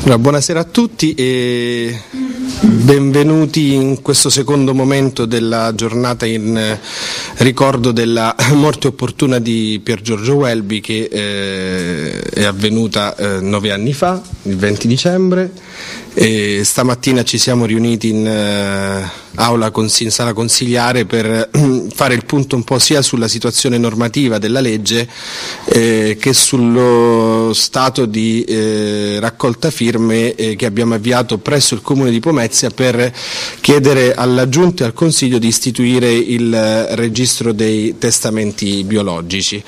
Allora, buonasera a tutti e benvenuti in questo secondo momento della giornata in ricordo della morte opportuna di Pier Giorgio Welby, che è avvenuta 9 anni fa, il 20 dicembre. E stamattina ci siamo riuniti in sala consigliare per fare il punto un po' sia sulla situazione normativa della legge che sullo stato di raccolta firme che abbiamo avviato presso il Comune di Pomezia per chiedere alla Giunta e al Consiglio di istituire il registro dei testamenti biologici.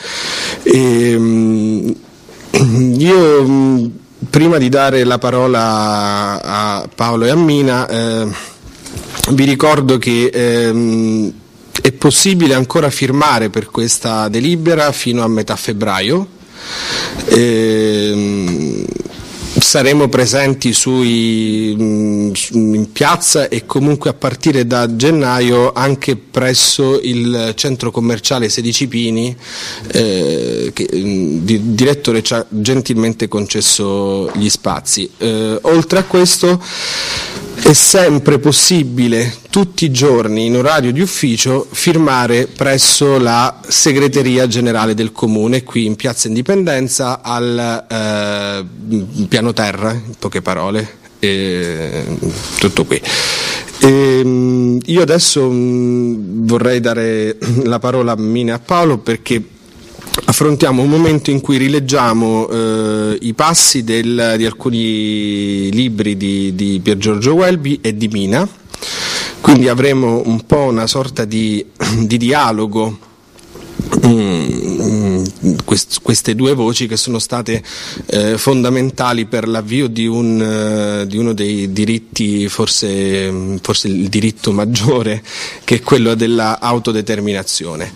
Prima di dare la parola a Paolo e a Mina, vi ricordo che è possibile ancora firmare per questa delibera fino a metà febbraio. Saremo presenti in piazza e comunque a partire da gennaio anche presso il centro commerciale 16 Pini, che il direttore ci ha gentilmente concesso gli spazi. Oltre a questo è sempre possibile tutti i giorni in orario di ufficio firmare presso la segreteria generale del Comune qui in Piazza Indipendenza al piano terra, in poche parole, tutto qui. Io adesso vorrei dare la parola a Mina e a Paolo perché affrontiamo un momento in cui rileggiamo i passi di alcuni libri di Pier Giorgio Welby e di Mina, quindi avremo un po' una sorta di dialogo, queste due voci che sono state fondamentali per l'avvio di uno dei diritti, forse il diritto maggiore, che è quello della autodeterminazione.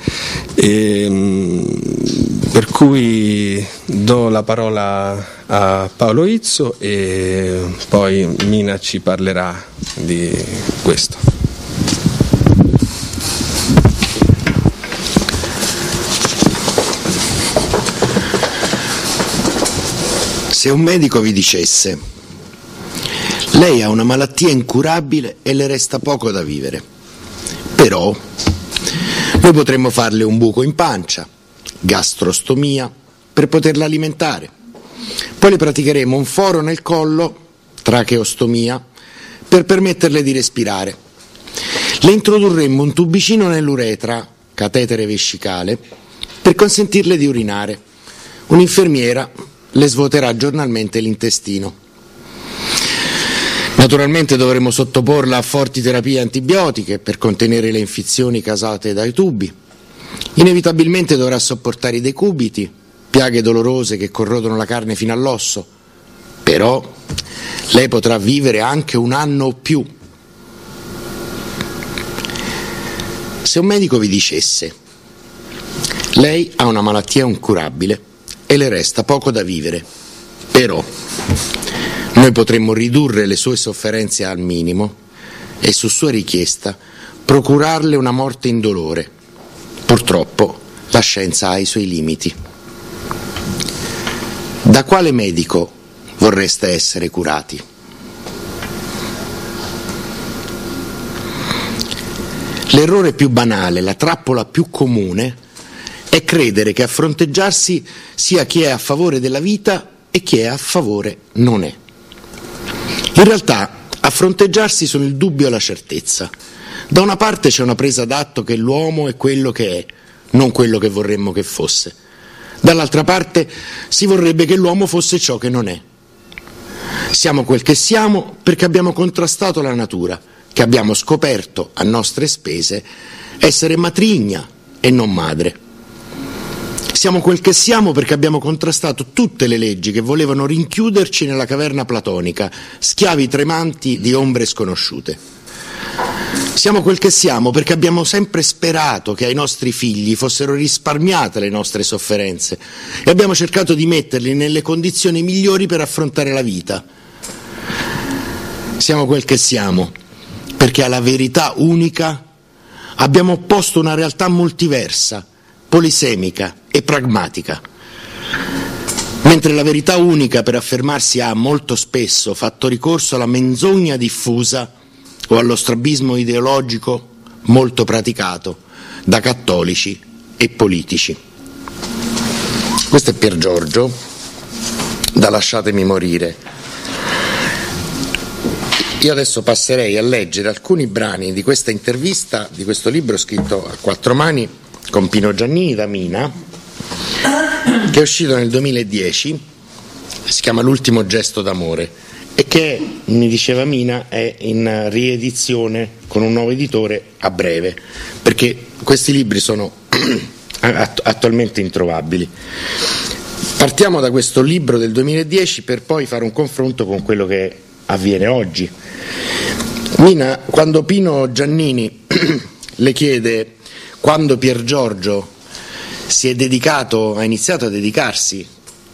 Per cui do la parola a Paolo Izzo e poi Mina ci parlerà di questo. Se un medico vi dicesse: lei ha una malattia incurabile e le resta poco da vivere, però noi potremmo farle un buco in pancia, gastrostomia, per poterla alimentare, poi le praticheremo un foro nel collo, tracheostomia, per permetterle di respirare, le introdurremmo un tubicino nell'uretra, catetere vescicale, per consentirle di urinare, un'infermiera le svuoterà giornalmente l'intestino. Naturalmente dovremo sottoporla a forti terapie antibiotiche per contenere le infezioni causate dai tubi. Inevitabilmente dovrà sopportare i decubiti, piaghe dolorose che corrodono la carne fino all'osso, però lei potrà vivere anche un anno o più. Se un medico vi dicesse: lei ha una malattia incurabile e le resta poco da vivere, però noi potremmo ridurre le sue sofferenze al minimo e, su sua richiesta, procurarle una morte indolore. Purtroppo la scienza ha i suoi limiti. Da quale medico vorreste essere curati? L'errore più banale, la trappola più comune, è credere che a fronteggiarsi sia chi è a favore della vita e chi è a favore non è. In realtà a fronteggiarsi sono il dubbio e la certezza. Da una parte c'è una presa d'atto che l'uomo è quello che è, non quello che vorremmo che fosse. Dall'altra parte si vorrebbe che l'uomo fosse ciò che non è. Siamo quel che siamo perché abbiamo contrastato la natura, che abbiamo scoperto a nostre spese essere matrigna e non madre. Siamo quel che siamo perché abbiamo contrastato tutte le leggi che volevano rinchiuderci nella caverna platonica, schiavi tremanti di ombre sconosciute. Siamo quel che siamo perché abbiamo sempre sperato che ai nostri figli fossero risparmiate le nostre sofferenze e abbiamo cercato di metterli nelle condizioni migliori per affrontare la vita. Siamo quel che siamo perché alla verità unica abbiamo opposto una realtà multiversa, polisemica e pragmatica. mentre la verità unica per affermarsi ha molto spesso fatto ricorso alla menzogna diffusa o allo strabismo ideologico molto praticato da cattolici e politici. Questo è Pier Giorgio, da Lasciatemi morire. Io adesso passerei a leggere alcuni brani di questa intervista, di questo libro scritto a quattro mani con Pino Giannini da Mina, che è uscito nel 2010, si chiama L'ultimo gesto d'amore e che, mi diceva Mina, è in riedizione con un nuovo editore a breve, perché questi libri sono attualmente introvabili. Partiamo da questo libro del 2010 per poi fare un confronto con quello che avviene oggi. Mina, quando Pino Giannini le chiede quando Pier Giorgio ha iniziato a dedicarsi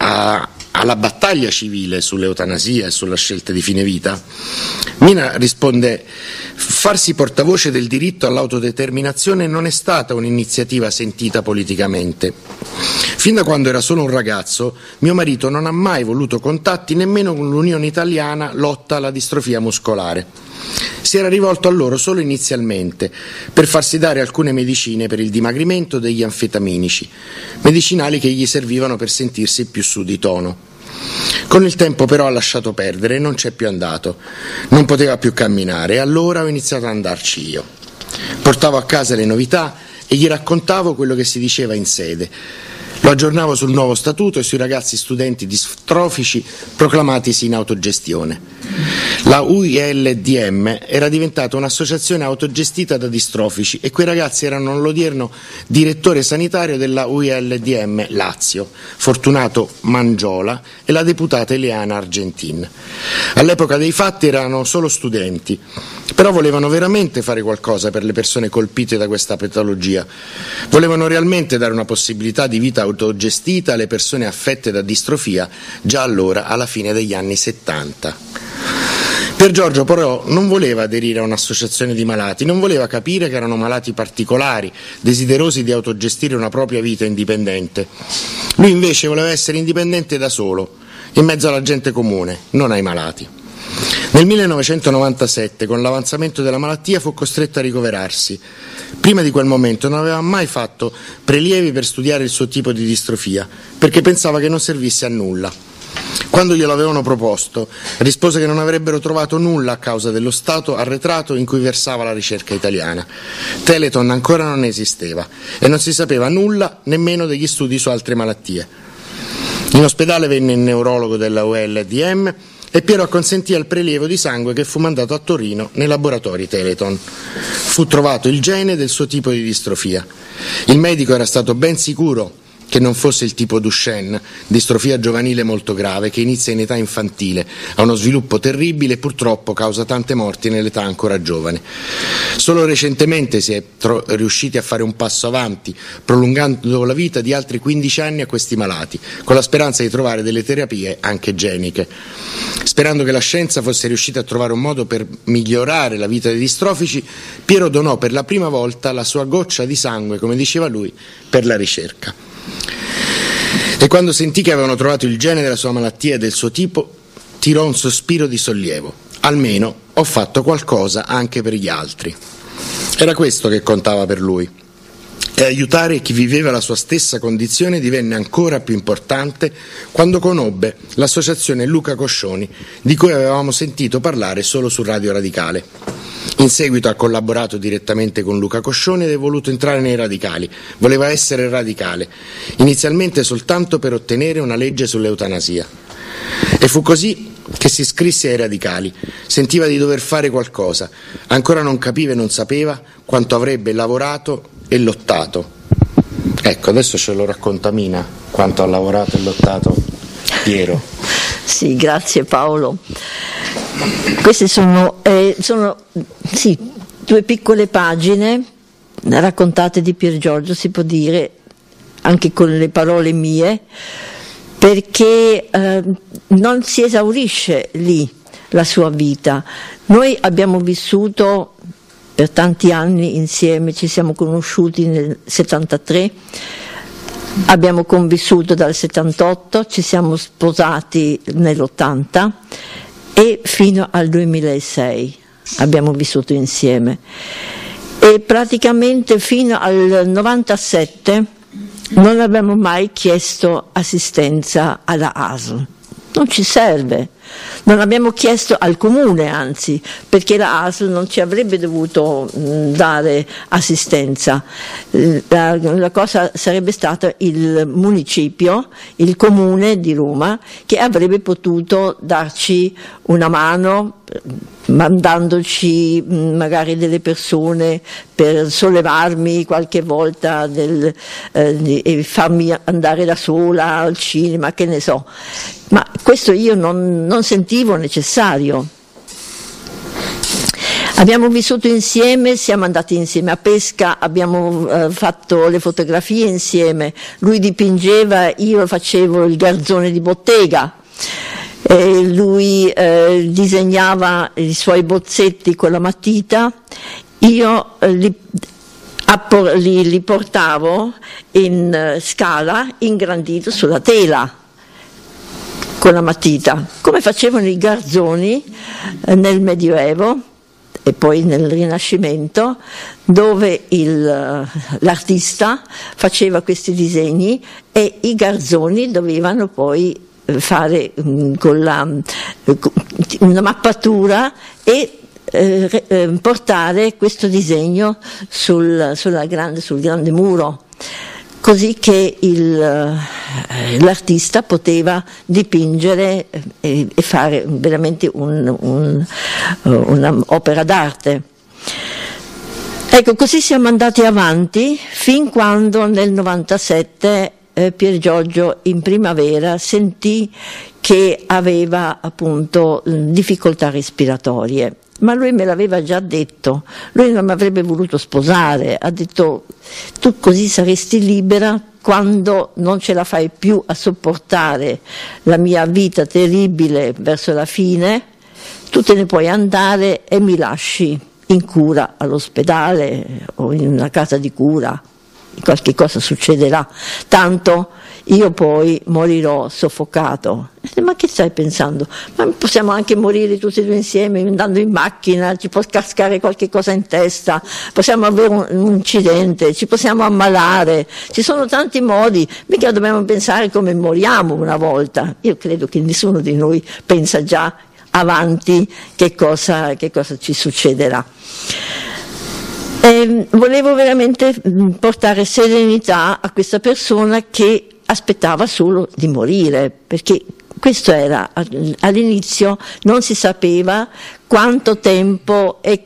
alla battaglia civile sull'eutanasia e sulla scelta di fine vita, Mina risponde: farsi portavoce del diritto all'autodeterminazione non è stata un'iniziativa sentita politicamente. Fin da quando era solo un ragazzo, mio marito non ha mai voluto contatti nemmeno con l'Unione Italiana lotta alla distrofia muscolare. Si era rivolto a loro solo inizialmente per farsi dare alcune medicine per il dimagrimento degli anfetaminici, medicinali che gli servivano per sentirsi più su di tono. Con il tempo però ha lasciato perdere e non c'è più andato. Non poteva più camminare e allora ho iniziato ad andarci io. Portavo a casa le novità e gli raccontavo quello che si diceva in sede. Lo aggiornavo sul nuovo statuto e sui ragazzi studenti distrofici proclamatisi in autogestione. La UILDM era diventata un'associazione autogestita da distrofici e quei ragazzi erano l'odierno direttore sanitario della UILDM Lazio, Fortunato Mangiola, e la deputata Eliana Argentin. All'epoca dei fatti erano solo studenti, però volevano veramente fare qualcosa per le persone colpite da questa patologia. Volevano realmente dare una possibilità di vita autogestita alle persone affette da distrofia già allora, alla fine degli anni 70. Pier Giorgio però non voleva aderire a un'associazione di malati, non voleva capire che erano malati particolari, desiderosi di autogestire una propria vita indipendente. Lui invece voleva essere indipendente da solo, in mezzo alla gente comune, non ai malati. Nel 1997, con l'avanzamento della malattia, fu costretto a ricoverarsi. Prima di quel momento non aveva mai fatto prelievi per studiare il suo tipo di distrofia, perché pensava che non servisse a nulla. Quando glielo avevano proposto, rispose che non avrebbero trovato nulla a causa dello stato arretrato in cui versava la ricerca italiana. Teleton ancora non esisteva e non si sapeva nulla nemmeno degli studi su altre malattie. In ospedale venne il neurologo della UILDM e Piero acconsentì al prelievo di sangue che fu mandato a Torino nei laboratori Teleton. Fu trovato il gene del suo tipo di distrofia. Il medico era stato ben sicuro che non fosse il tipo Duchenne, distrofia giovanile molto grave che inizia in età infantile, ha uno sviluppo terribile e purtroppo causa tante morti nell'età ancora giovane. Solo recentemente si è riusciti a fare un passo avanti, prolungando la vita di altri 15 anni a questi malati, con la speranza di trovare delle terapie anche geniche. Sperando che la scienza fosse riuscita a trovare un modo per migliorare la vita dei distrofici, Piero donò per la prima volta la sua goccia di sangue, come diceva lui, per la ricerca. E quando sentì che avevano trovato il gene della sua malattia e del suo tipo, tirò un sospiro di sollievo. Almeno ho fatto qualcosa anche per gli altri. Era questo che contava per lui. E aiutare chi viveva la sua stessa condizione divenne ancora più importante quando conobbe l'associazione Luca Coscioni, di cui avevamo sentito parlare solo su Radio Radicale. In seguito ha collaborato direttamente con Luca Coscioni ed è voluto entrare nei radicali. Voleva essere radicale, inizialmente soltanto per ottenere una legge sull'eutanasia. E fu così che si iscrisse ai radicali. Sentiva di dover fare qualcosa. Ancora non capiva e non sapeva quanto avrebbe lavorato e lottato. Ecco, adesso ce lo racconta Mina, quanto ha lavorato e lottato Piero. Sì, grazie Paolo. Queste sono due piccole pagine raccontate di Pier Giorgio, si può dire, anche con le parole mie, perché non si esaurisce lì la sua vita. Noi abbiamo vissuto per tanti anni insieme, ci siamo conosciuti nel 73, Abbiamo convissuto dal 78, ci siamo sposati nell'80 e fino al 2006 abbiamo vissuto insieme. E praticamente fino al 97 non abbiamo mai chiesto assistenza alla ASL. Non ci serve, non abbiamo chiesto al comune, anzi, perché la ASL non ci avrebbe dovuto dare assistenza. La cosa sarebbe stata il municipio, il comune di Roma, che avrebbe potuto darci una mano, mandandoci magari delle persone per sollevarmi qualche volta e farmi andare da sola al cinema, che ne so. Ma questo io non sentivo necessario. Abbiamo vissuto insieme, siamo andati insieme a pesca, abbiamo fatto le fotografie insieme, lui dipingeva, io facevo il garzone di bottega. Lui disegnava i suoi bozzetti con la matita, io li portavo in scala ingrandito sulla tela con la matita, come facevano i garzoni nel Medioevo e poi nel Rinascimento, dove l'artista faceva questi disegni e i garzoni dovevano poi fare con una mappatura e portare questo disegno sul grande muro, così che l'artista poteva dipingere e fare veramente un'opera d'arte. Ecco, così siamo andati avanti fin quando nel 97 Pier Giorgio in primavera sentì che aveva appunto difficoltà respiratorie, ma lui me l'aveva già detto, lui non mi avrebbe voluto sposare, ha detto: tu così saresti libera, quando non ce la fai più a sopportare la mia vita terribile verso la fine, tu te ne puoi andare e mi lasci in cura all'ospedale o in una casa di cura. Qualche cosa succederà, tanto io poi morirò soffocato. Ma che stai pensando? Ma possiamo anche morire tutti e due insieme andando in macchina, ci può cascare qualche cosa in testa, possiamo avere un incidente, ci possiamo ammalare, ci sono tanti modi, mica dobbiamo pensare come moriamo una volta. Io credo che nessuno di noi pensa già avanti che cosa ci succederà. Volevo veramente portare serenità a questa persona che aspettava solo di morire, perché questo era, all'inizio non si sapeva quanto tempo e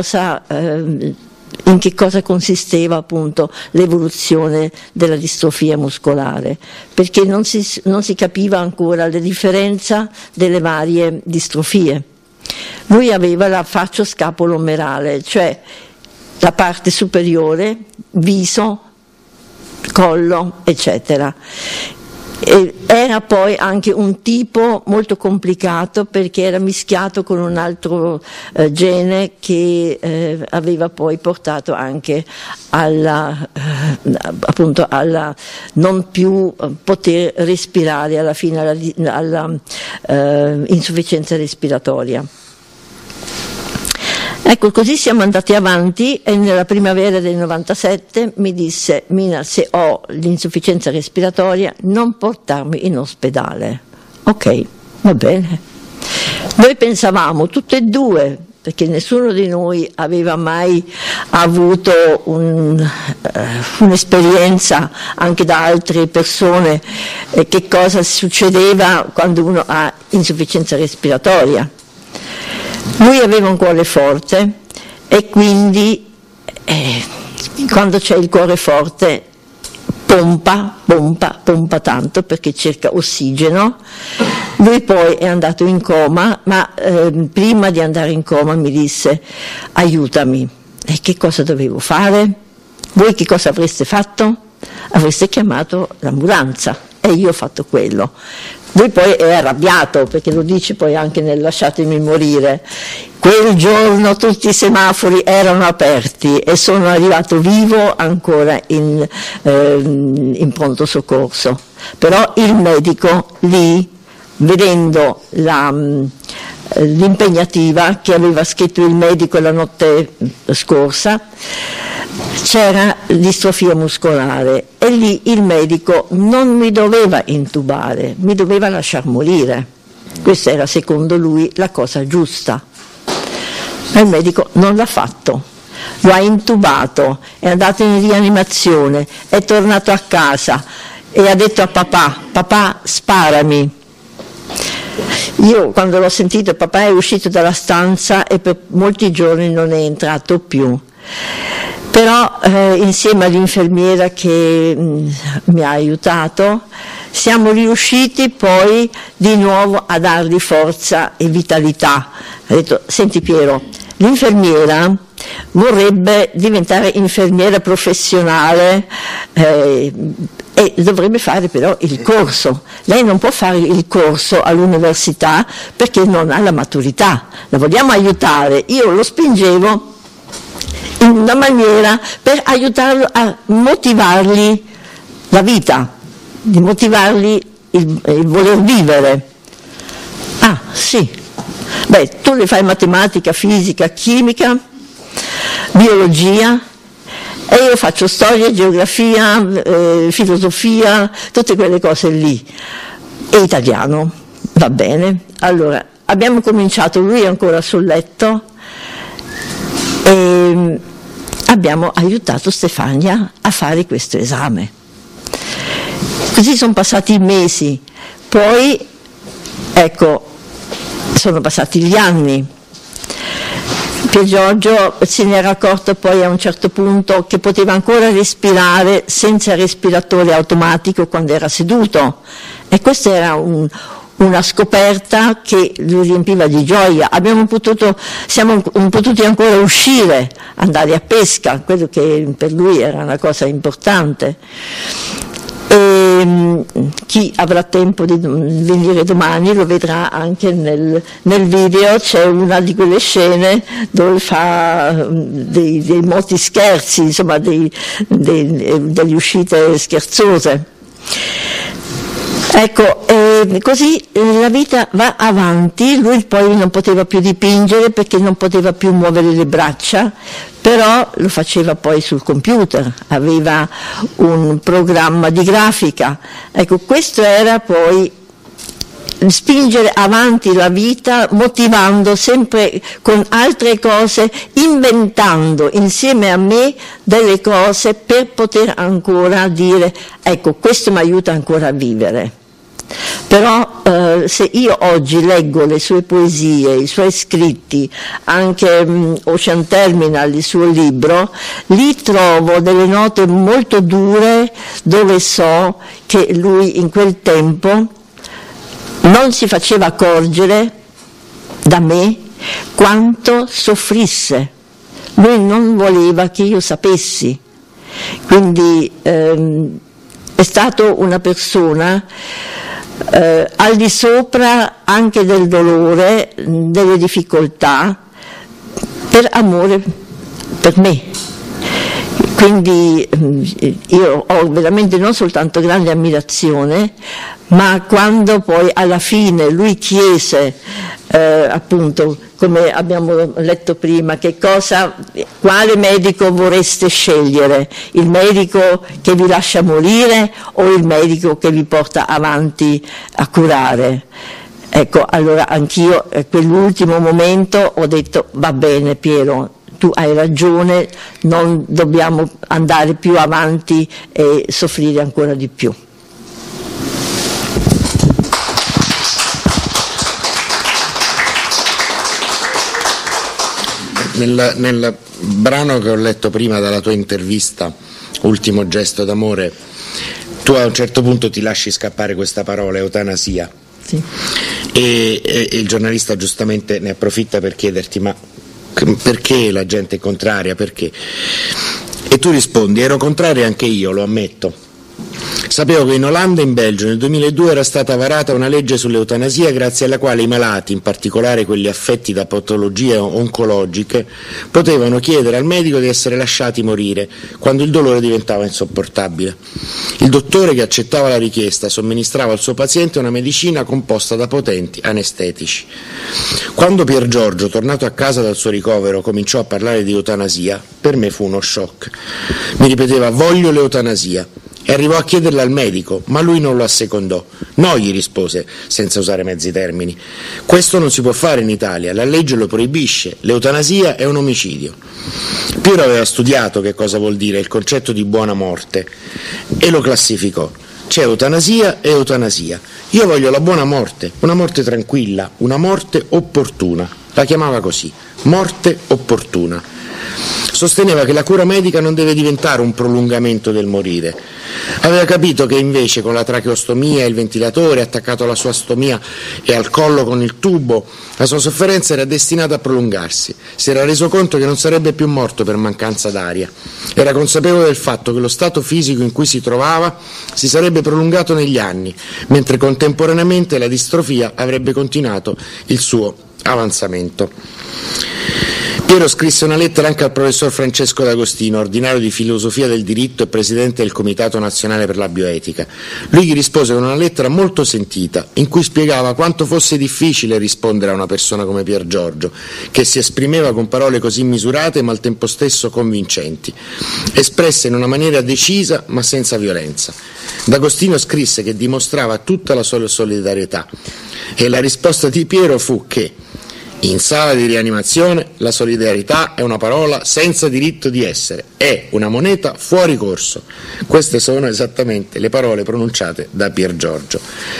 in che cosa consisteva appunto l'evoluzione della distrofia muscolare, perché non si capiva ancora la differenza delle varie distrofie. Lui aveva la fascio-scapolo-omerale, cioè la parte superiore, viso, collo, eccetera. E era poi anche un tipo molto complicato perché era mischiato con un altro gene che aveva poi portato anche appunto alla non più poter respirare, alla fine alla insufficienza respiratoria. Ecco, così siamo andati avanti e nella primavera del 97 mi disse: Mina, se ho l'insufficienza respiratoria non portarmi in ospedale. Ok, va bene. Noi pensavamo tutte e due, perché nessuno di noi aveva mai avuto un'esperienza anche da altre persone che cosa succedeva quando uno ha insufficienza respiratoria. Lui aveva un cuore forte e quindi quando c'è il cuore forte pompa tanto perché cerca ossigeno. Lui poi è andato in coma, ma prima di andare in coma mi disse: aiutami. E che cosa dovevo fare? Voi che cosa avreste fatto? Avreste chiamato l'ambulanza e io ho fatto quello. Lui poi è arrabbiato, perché lo dice poi anche nel Lasciatemi morire. Quel giorno tutti i semafori erano aperti e sono arrivato vivo ancora in pronto soccorso. Però il medico lì, vedendo l'impegnativa che aveva scritto il medico la notte scorsa, c'era distrofia muscolare e lì il medico non mi doveva intubare, mi doveva lasciar morire. Questa era secondo lui la cosa giusta. Ma il medico non l'ha fatto, lo ha intubato, è andato in rianimazione, è tornato a casa e ha detto a papà sparami. Io quando l'ho sentito, papà è uscito dalla stanza e per molti giorni non è entrato più. Però insieme all'infermiera che mi ha aiutato siamo riusciti poi di nuovo a dargli forza e vitalità. Ha detto: senti Piero, l'infermiera vorrebbe diventare infermiera professionale e dovrebbe fare però il corso. Lei non può fare il corso all'università perché non ha la maturità. La vogliamo aiutare. Io lo spingevo in una maniera per aiutarlo a motivargli la vita, di motivargli il voler vivere. Ah, sì. Beh, tu le fai matematica, fisica, chimica, biologia, e io faccio storia, geografia, filosofia, tutte quelle cose lì, e italiano, va bene. Allora, abbiamo cominciato, lui è ancora sul letto, e abbiamo aiutato Stefania a fare questo esame. Così sono passati i mesi, poi, ecco, sono passati gli anni. Pier Giorgio se ne era accorto poi a un certo punto che poteva ancora respirare senza respiratore automatico quando era seduto, e questa era una scoperta che lo riempiva di gioia. Siamo potuti ancora uscire, andare a pesca, quello che per lui era una cosa importante. E chi avrà tempo di venire domani lo vedrà anche nel video. C'è una di quelle scene dove fa dei molti scherzi, insomma delle uscite scherzose. Ecco, così la vita va avanti. Lui poi non poteva più dipingere perché non poteva più muovere le braccia, però lo faceva poi sul computer, aveva un programma di grafica. Ecco, questo era poi spingere avanti la vita, motivando sempre con altre cose, inventando insieme a me delle cose per poter ancora dire: ecco, questo mi aiuta ancora a vivere. Però se io oggi leggo le sue poesie, i suoi scritti, anche Ocean Terminal, il suo libro, lì trovo delle note molto dure dove so che lui in quel tempo non si faceva accorgere da me quanto soffrisse. Lui non voleva che io sapessi, quindi è stato una persona al di sopra anche del dolore, delle difficoltà, per amore per me. Quindi io ho veramente non soltanto grande ammirazione, ma quando poi alla fine lui chiese, appunto, come abbiamo letto prima, quale medico vorreste scegliere? Il medico che vi lascia morire o il medico che vi porta avanti a curare? Ecco, allora anch'io a quell'ultimo momento ho detto: va bene Piero, tu hai ragione, non dobbiamo andare più avanti e soffrire ancora di più. Nel brano che ho letto prima dalla tua intervista, Ultimo gesto d'amore, tu a un certo punto ti lasci scappare questa parola, eutanasia. Sì. E il giornalista giustamente ne approfitta per chiederti: ma perché la gente è contraria? Perché? E tu rispondi: ero contrario anche io, lo ammetto, Sapevo che in Olanda e in Belgio nel 2002 era stata varata una legge sull'eutanasia grazie alla quale i malati, in particolare quelli affetti da patologie oncologiche, potevano chiedere al medico di essere lasciati morire quando il dolore diventava insopportabile. Il dottore che accettava la richiesta somministrava al suo paziente una medicina composta da potenti anestetici. Quando Pier Giorgio, tornato a casa dal suo ricovero, cominciò a parlare di eutanasia, per me fu uno shock. Mi ripeteva: voglio l'eutanasia. E arrivò a chiederla al medico, ma lui non lo assecondò. No, gli rispose, senza usare mezzi termini. Questo non si può fare in Italia, la legge lo proibisce, l'eutanasia è un omicidio. Piero aveva studiato che cosa vuol dire il concetto di buona morte e lo classificò. C'è eutanasia e eutanasia. Io voglio la buona morte, una morte tranquilla, una morte opportuna. La chiamava così, morte opportuna. Sosteneva che la cura medica non deve diventare un prolungamento del morire. Aveva capito che invece con la tracheostomia e il ventilatore attaccato alla sua stomia e al collo con il tubo, la sua sofferenza era destinata a prolungarsi. Si era reso conto che non sarebbe più morto per mancanza d'aria. Era consapevole del fatto che lo stato fisico in cui si trovava si sarebbe prolungato negli anni, mentre contemporaneamente la distrofia avrebbe continuato il suo avanzamento. Piero scrisse una lettera anche al professor Francesco D'Agostino, ordinario di filosofia del diritto e presidente del Comitato Nazionale per la Bioetica. Lui gli rispose con una lettera molto sentita, in cui spiegava quanto fosse difficile rispondere a una persona come Pier Giorgio, che si esprimeva con parole così misurate ma al tempo stesso convincenti, espresse in una maniera decisa ma senza violenza. D'Agostino scrisse che dimostrava tutta la sua solidarietà e la risposta di Piero fu che in sala di rianimazione la solidarietà è una parola senza diritto di essere, è una moneta fuori corso. Queste sono esattamente le parole pronunciate da Pier Giorgio.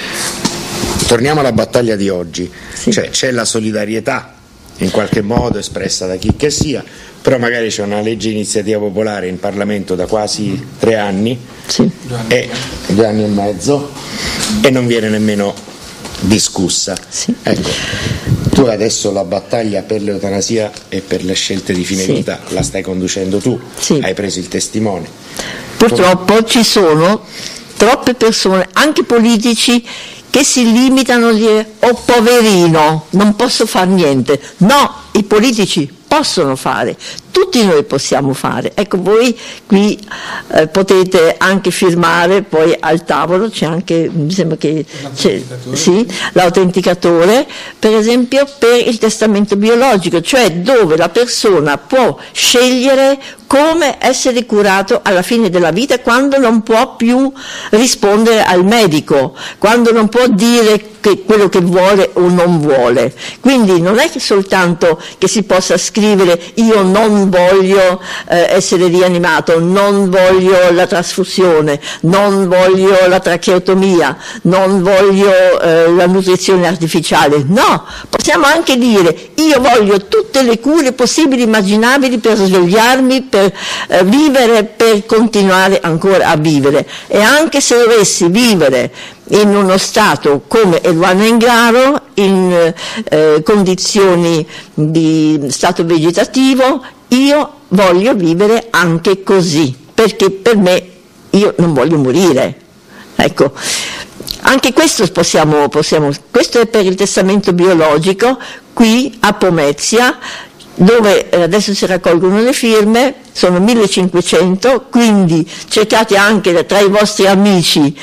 Torniamo alla battaglia di oggi, sì. Cioè c'è la solidarietà in qualche modo espressa da chi che sia, però magari c'è una legge di iniziativa popolare in Parlamento da quasi 3 anni, sì. E 2 anni e mezzo, e non viene nemmeno discussa. Sì. Ecco. Tu adesso la battaglia per l'eutanasia e per le scelte di fine vita la stai conducendo tu, hai preso il testimone. Purtroppo ci sono troppe persone, anche politici, che si limitano a dire oh poverino, non posso fare niente. No, i politici possono fare, tutti noi possiamo fare. Ecco, voi qui potete anche firmare, poi al tavolo c'è anche, mi sembra che c'è, sì, l'autenticatore, per esempio per il testamento biologico, cioè dove la persona può scegliere come essere curato alla fine della vita quando non può più rispondere al medico, quando non può dire quello che vuole o non vuole. Quindi non è che soltanto che si possa scrivere io non voglio essere rianimato, non voglio la trasfusione, non voglio la tracheotomia, non voglio la nutrizione artificiale. No, possiamo anche dire io voglio tutte le cure possibili e immaginabili per svegliarmi, per vivere, per continuare ancora a vivere. E anche se dovessi vivere in uno stato come Eluana Englaro, in condizioni di stato vegetativo, io voglio vivere anche così, perché per me io non voglio morire. Ecco, anche questo possiamo, questo è per il testamento biologico, qui a Pomezia, dove adesso si raccolgono le firme, sono 1500, quindi cercate anche tra i vostri amici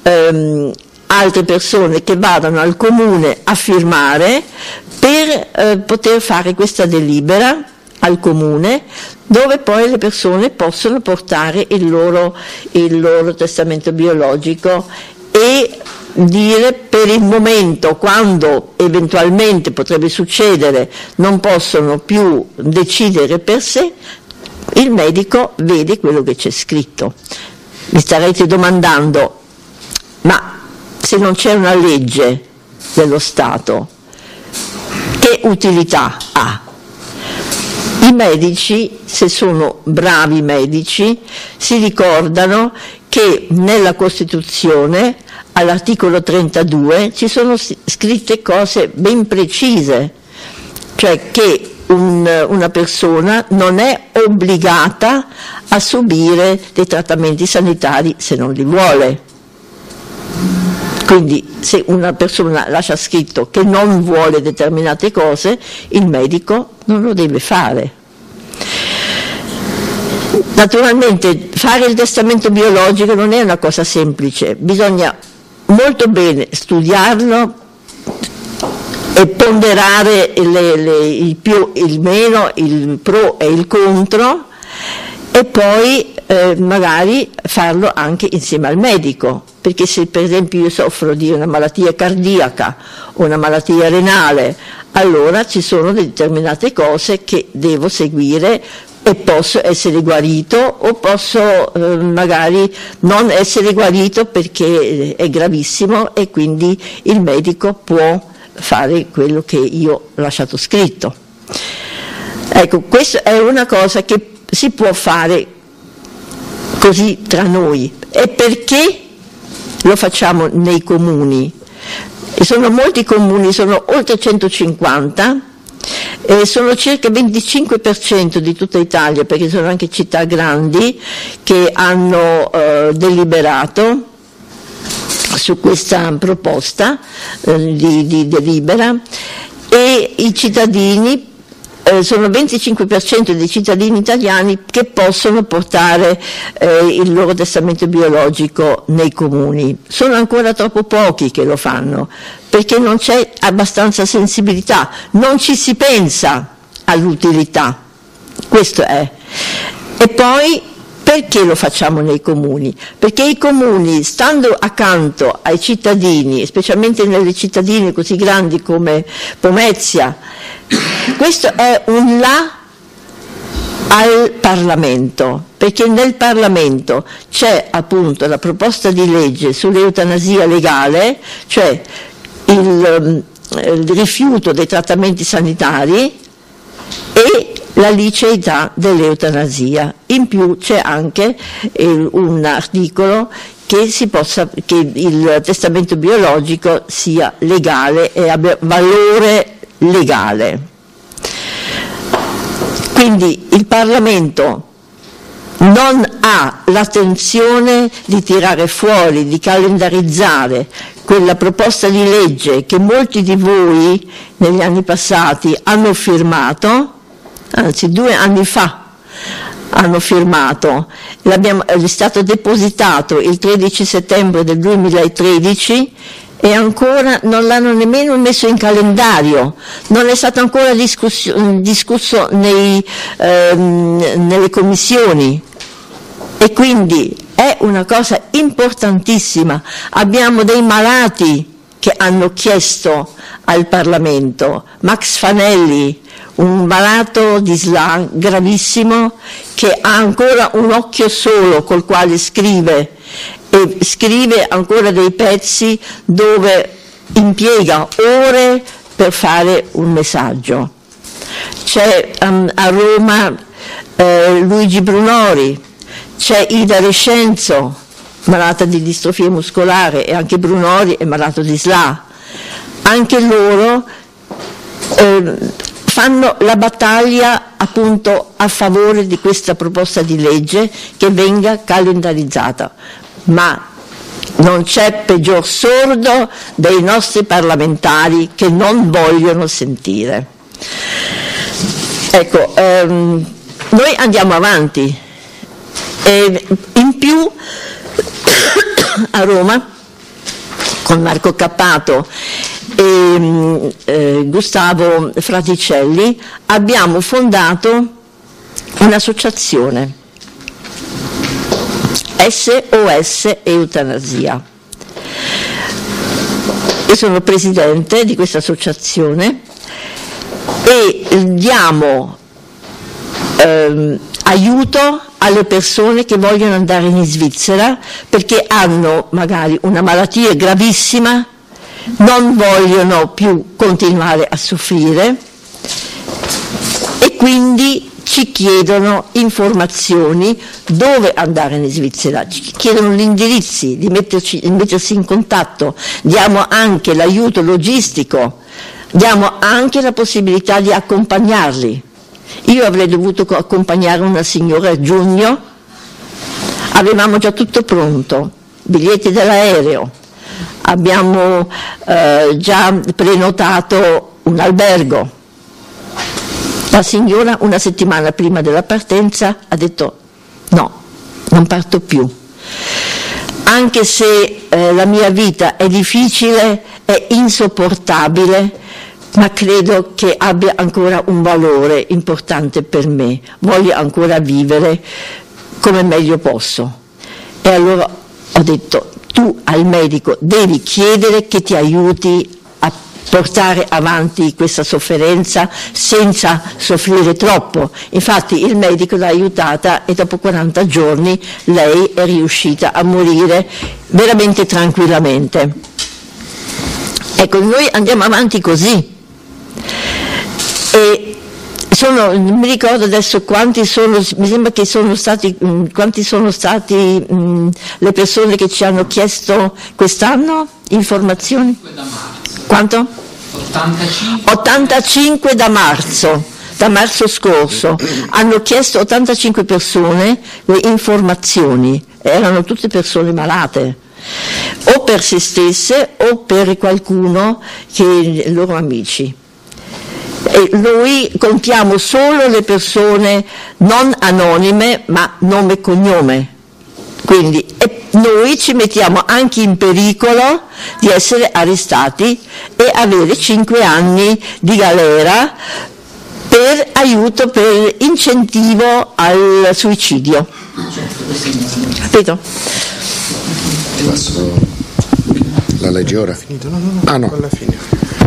altre persone che vadano al comune a firmare per poter fare questa delibera al comune, dove poi le persone possono portare il loro testamento biologico e dire per il momento, quando eventualmente potrebbe succedere, non possono più decidere per sé, il medico vede quello che c'è scritto. Mi starete domandando, ma se non c'è una legge dello Stato, che utilità ha? I medici, se sono bravi medici, si ricordano che nella Costituzione, all'articolo 32, ci sono scritte cose ben precise, cioè che una persona non è obbligata a subire dei trattamenti sanitari se non li vuole. Quindi se una persona lascia scritto che non vuole determinate cose, il medico non lo deve fare. Naturalmente fare il testamento biologico non è una cosa semplice, bisogna molto bene studiarlo e ponderare il più, il meno, il pro e il contro, e poi magari farlo anche insieme al medico, perché se per esempio io soffro di una malattia cardiaca o una malattia renale, allora ci sono determinate cose che devo seguire e posso essere guarito o posso magari non essere guarito perché è gravissimo e quindi il medico può fare quello che io ho lasciato scritto. Ecco, questa è una cosa che si può fare così tra noi. E perché lo facciamo nei comuni? E sono molti comuni, sono oltre 150, e sono circa il 25% di tutta Italia, perché sono anche città grandi che hanno deliberato su questa proposta di delibera, e i cittadini sono il 25% dei cittadini italiani che possono portare il loro testamento biologico nei comuni. Sono ancora troppo pochi che lo fanno, perché non c'è abbastanza sensibilità, non ci si pensa all'utilità, questo è. E poi perché lo facciamo nei comuni? Perché i comuni, stando accanto ai cittadini, specialmente nelle cittadine così grandi come Pomezia, questo è un là al Parlamento, perché nel Parlamento c'è appunto la proposta di legge sull'eutanasia legale, cioè il rifiuto dei trattamenti sanitari e la liceità dell'eutanasia. In più c'è anche un articolo che il testamento biologico sia legale e abbia valore legale. Quindi il Parlamento non ha l'attenzione di tirare fuori, di calendarizzare quella proposta di legge che molti di voi negli anni passati hanno firmato, anzi 2 anni fa hanno firmato, è stato depositato il 13 settembre del 2013 e ancora non l'hanno nemmeno messo in calendario, non è stato ancora discusso nelle commissioni, e quindi è una cosa importantissima. Abbiamo dei malati che hanno chiesto al Parlamento, Max Fanelli, un malato di SLA gravissimo che ha ancora un occhio solo col quale scrive, e scrive ancora dei pezzi dove impiega ore per fare un messaggio. C'è a Roma Luigi Brunori, c'è Ida Rescenzo, malata di distrofia muscolare, e anche Brunori è malato di SLA. Anche loro fanno la battaglia appunto a favore di questa proposta di legge che venga calendarizzata, ma non c'è peggior sordo dei nostri parlamentari che non vogliono sentire. Ecco, noi andiamo avanti, e in più a Roma con Marco Cappato e Gustavo Fraticelli abbiamo fondato un'associazione, SOS Eutanasia. Io sono presidente di questa associazione e diamo aiuto alle persone che vogliono andare in Svizzera perché hanno magari una malattia gravissima, non vogliono più continuare a soffrire e quindi ci chiedono informazioni dove andare in Svizzera, ci chiedono gli indirizzi, di mettersi in contatto, diamo anche l'aiuto logistico diamo anche la possibilità di accompagnarli. Io avrei dovuto accompagnare una signora a giugno, avevamo già tutto pronto, biglietti dell'aereo, abbiamo già prenotato un albergo. La signora una settimana prima della partenza ha detto no, non parto più. Anche se la mia vita è difficile, è insopportabile, ma credo che abbia ancora un valore importante per me. Voglio ancora vivere come meglio posso. E allora ho detto, tu al medico devi chiedere che ti aiuti a portare avanti questa sofferenza senza soffrire troppo. Infatti il medico l'ha aiutata e dopo 40 giorni lei è riuscita a morire veramente tranquillamente. Ecco, noi andiamo avanti così. E non mi ricordo adesso quanti sono, mi sembra che quanti sono stati le persone che ci hanno chiesto quest'anno informazioni? Quanto? 85 da marzo scorso. Hanno chiesto 85 persone le informazioni, erano tutte persone malate, o per se stesse o per qualcuno che loro amici. E noi contiamo solo le persone non anonime ma nome e cognome, quindi noi ci mettiamo anche in pericolo di essere arrestati e avere 5 anni di galera per aiuto, per incentivo al suicidio. Capito? La legge ora? No. Ah no. Alla fine.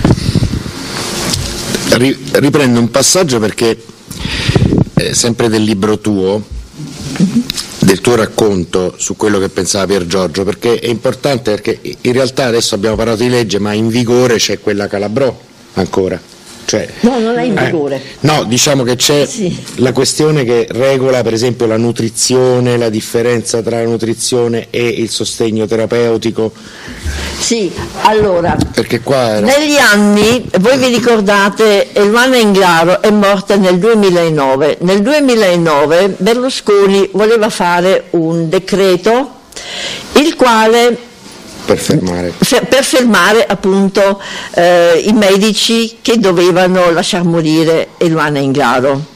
Riprendo un passaggio perché sempre del libro tuo, del tuo racconto su quello che pensava Pier Giorgio, perché è importante, perché in realtà adesso abbiamo parlato di legge, ma in vigore c'è quella Calabrò ancora. Cioè, no, non è in vigore. No, diciamo che c'è la questione che regola per esempio la nutrizione, la differenza tra la nutrizione e il sostegno terapeutico. Sì, allora, perché qua negli anni, voi vi ricordate, Eluana Englaro è morta nel 2009. Nel 2009 Berlusconi voleva fare un decreto il quale per fermare appunto i medici che dovevano lasciar morire Eluana Englaro.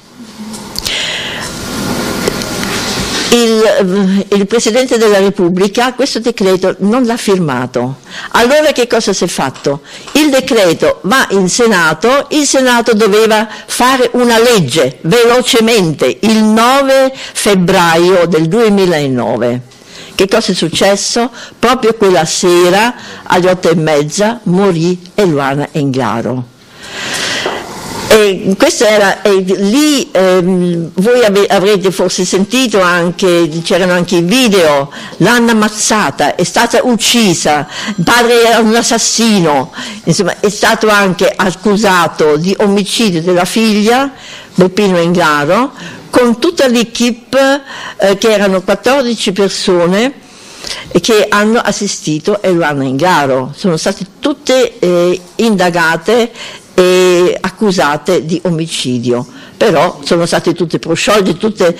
Il Presidente della Repubblica questo decreto non l'ha firmato. Allora che cosa si è fatto? Il decreto va in Senato, il Senato doveva fare una legge velocemente il 9 febbraio del 2009. Che cosa è successo? Proprio quella sera alle 8:30 morì Eluana Englaro. E questo era lì, voi avrete forse sentito anche, c'erano anche i video, l'hanno ammazzata, è stata uccisa, il padre era un assassino, insomma è stato anche accusato di omicidio della figlia, Beppino Englaro, con tutta l'equipe che erano 14 persone che hanno assistito Eluana Englaro, sono state tutte indagate e accusate di omicidio, però sono state tutte prosciolte, tutte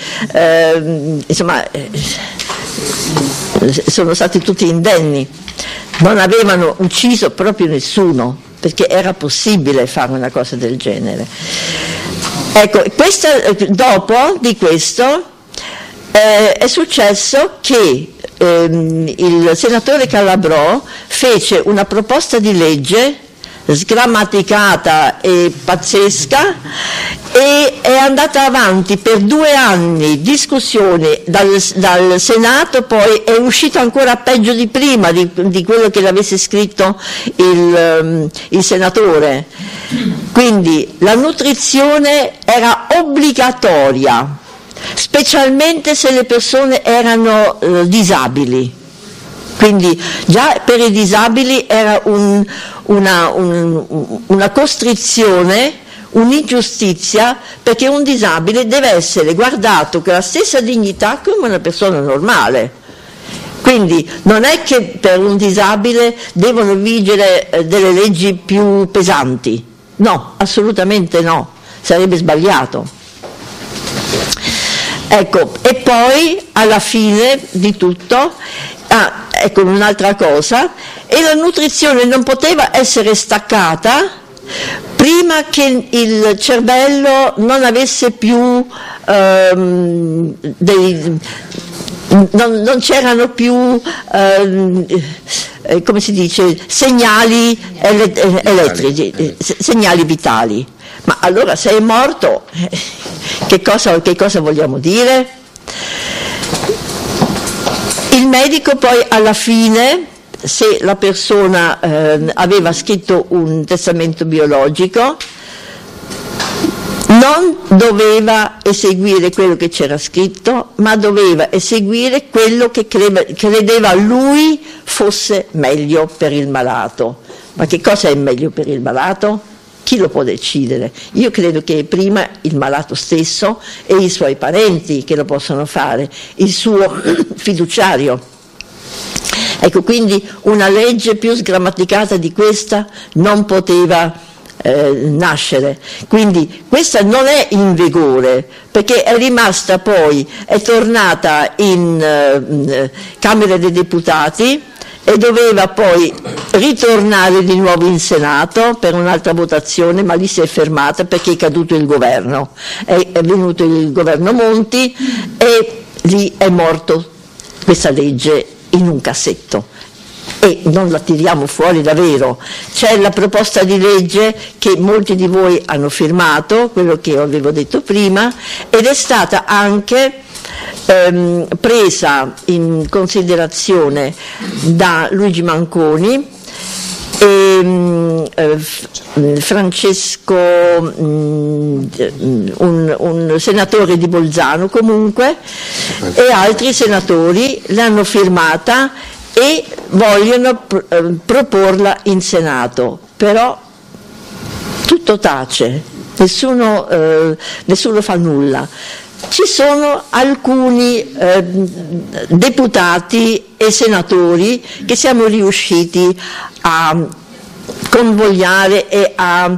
sono stati tutti indenni, non avevano ucciso proprio nessuno, perché era possibile fare una cosa del genere. Ecco, dopo di questo è successo che il senatore Calabrò fece una proposta di legge sgrammaticata e pazzesca e è andata avanti per 2 anni discussione dal Senato, poi è uscito ancora peggio di prima di quello che l'avesse scritto il senatore. Quindi la nutrizione era obbligatoria, specialmente se le persone erano disabili. Quindi già per i disabili era una costrizione, un'ingiustizia, perché un disabile deve essere guardato con la stessa dignità come una persona normale. Quindi non è che per un disabile devono vigere delle leggi più pesanti, No, assolutamente no, sarebbe sbagliato. Ecco, e poi alla fine di tutto, ecco un'altra cosa, e la nutrizione non poteva essere staccata prima che il cervello non avesse più non c'erano più come si dice, segnali elettrici, segnali vitali. Ma allora se è morto, che cosa vogliamo dire? Il medico poi alla fine, se la persona aveva scritto un testamento biologico, non doveva eseguire quello che c'era scritto, ma doveva eseguire quello che credeva lui fosse meglio per il malato. Ma che cosa è meglio per il malato? Chi lo può decidere? Io credo che prima il malato stesso e i suoi parenti che lo possono fare, il suo fiduciario. Ecco, quindi una legge più sgrammaticata di questa non poteva nascere. Quindi questa non è in vigore, perché è rimasta poi, è tornata in Camera dei Deputati e doveva poi ritornare di nuovo in Senato per un'altra votazione, ma lì si è fermata perché è caduto il governo, è venuto il governo Monti e lì è morto questa legge in un cassetto. E non la tiriamo fuori davvero. C'è la proposta di legge che molti di voi hanno firmato, quello che avevo detto prima, ed è stata anche presa in considerazione da Luigi Manconi e Francesco, un senatore di Bolzano comunque, e altri senatori l'hanno firmata e vogliono proporla in Senato, però tutto tace, nessuno fa nulla. Ci sono alcuni deputati e senatori che siamo riusciti a convogliare e a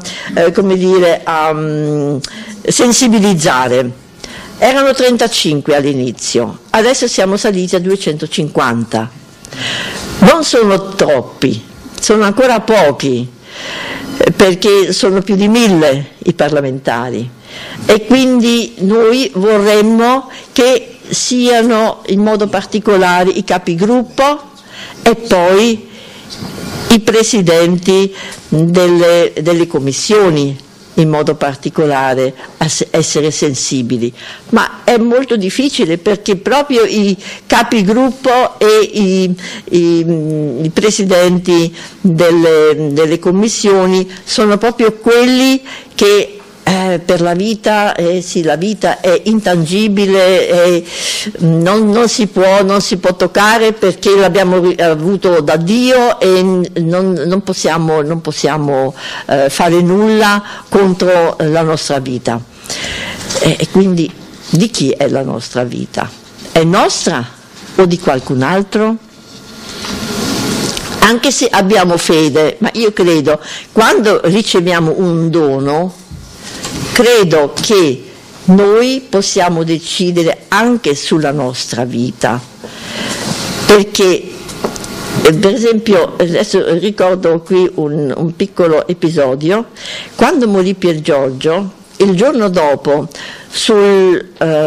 sensibilizzare. Erano 35 all'inizio, adesso siamo saliti a 250. Non sono troppi, sono ancora pochi, perché sono più di 1000 i parlamentari e quindi noi vorremmo che siano in modo particolare i capigruppo e poi i presidenti delle commissioni in modo particolare a essere sensibili, ma è molto difficile perché proprio i capigruppo e i presidenti delle commissioni sono proprio quelli che per la vita, sì, la vita è intangibile, non si può toccare perché l'abbiamo avuto da Dio e non possiamo fare nulla contro la nostra vita. E quindi di chi è la nostra vita? È nostra o di qualcun altro? Anche se abbiamo fede, ma io credo, quando riceviamo un dono, credo che noi possiamo decidere anche sulla nostra vita, perché per esempio adesso ricordo qui un piccolo episodio. Quando morì Pier Giorgio, il giorno dopo sul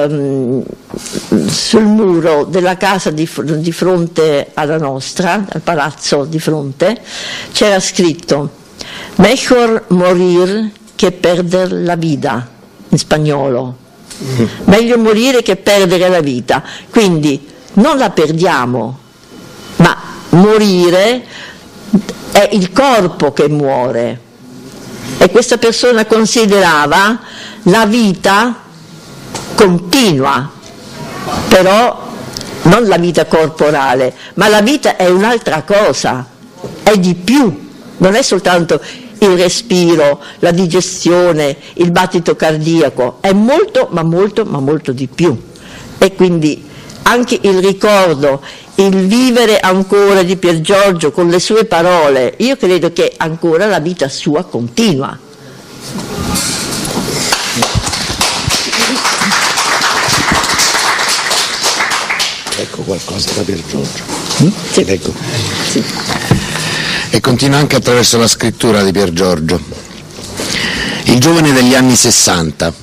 muro della casa di fronte alla nostra, al palazzo di fronte, c'era scritto "Mejor morir che perder la vida", in spagnolo. Meglio morire che perdere la vita. Quindi non la perdiamo, ma morire è il corpo che muore. E questa persona considerava la vita continua, però non la vita corporale, ma la vita è un'altra cosa, è di più, non è soltanto il respiro, la digestione, il battito cardiaco, è molto, ma molto di più. E quindi anche il ricordo, il vivere ancora di Pier Giorgio con le sue parole, io credo che ancora la vita sua continua, Ecco qualcosa da Pier Giorgio. Sì. Leggo. Sì. E continua anche attraverso la scrittura di Pier Giorgio. Il giovane degli anni 60.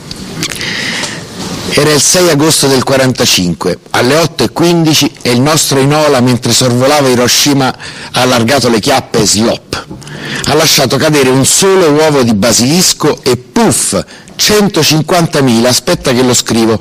Era il 6 agosto del 45, alle 8:15, e il nostro Inola, mentre sorvolava Hiroshima, ha allargato le chiappe e slop. Ha lasciato cadere un solo uovo di basilisco e puff, 150.000, aspetta che lo scrivo,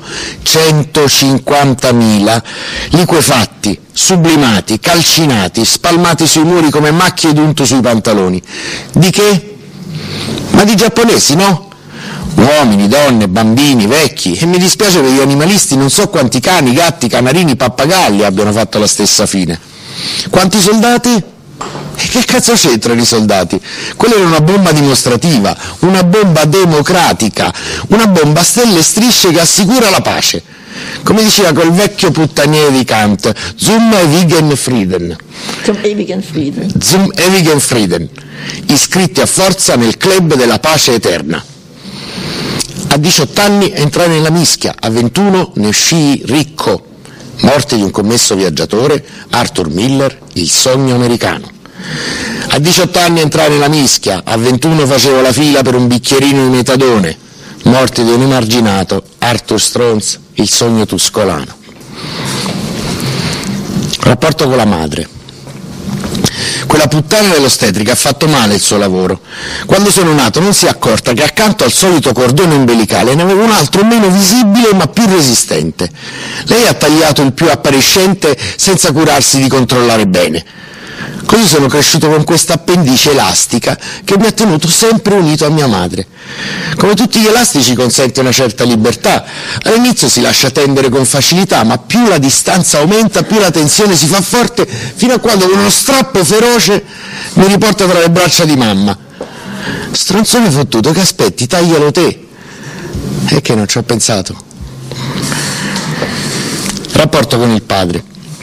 150.000 liquefatti, sublimati, calcinati, spalmati sui muri come macchie d'unto sui pantaloni. Di che? Ma di giapponesi, no? Uomini, donne, bambini, vecchi, e mi dispiace per gli animalisti, non so quanti cani, gatti, canarini, pappagalli abbiano fatto la stessa fine. Quanti soldati? E che cazzo c'entrano i soldati? Quella era una bomba dimostrativa, una bomba democratica, una bomba a stelle e strisce che assicura la pace. Come diceva quel vecchio puttaniere di Kant, zum ewigen Frieden. Zum ewigen Frieden, iscritti a forza nel club della pace eterna. A 18 anni entrai nella mischia, a 21 ne uscii ricco. Morte di un commesso viaggiatore, Arthur Miller, Il sogno americano. A 18 anni entrai nella mischia, a 21 facevo la fila per un bicchierino di metadone. Morte di un emarginato, Arthur Strauss, Il sogno tuscolano. Rapporto con la madre. Quella puttana dell'ostetrica ha fatto male il suo lavoro. Quando sono nato non si è accorta che accanto al solito cordone ombelicale ne aveva un altro meno visibile ma più resistente. Lei ha tagliato il più appariscente senza curarsi di controllare bene. Così sono cresciuto con questa appendice elastica che mi ha tenuto sempre unito a mia madre. Come tutti gli elastici consente una certa libertà. All'inizio si lascia tendere con facilità, ma più la distanza aumenta, più la tensione si fa forte, fino a quando con uno strappo feroce mi riporta tra le braccia di mamma. Stronzone fottuto, che aspetti? Taglialo te. E che non ci ho pensato. Rapporto con il padre.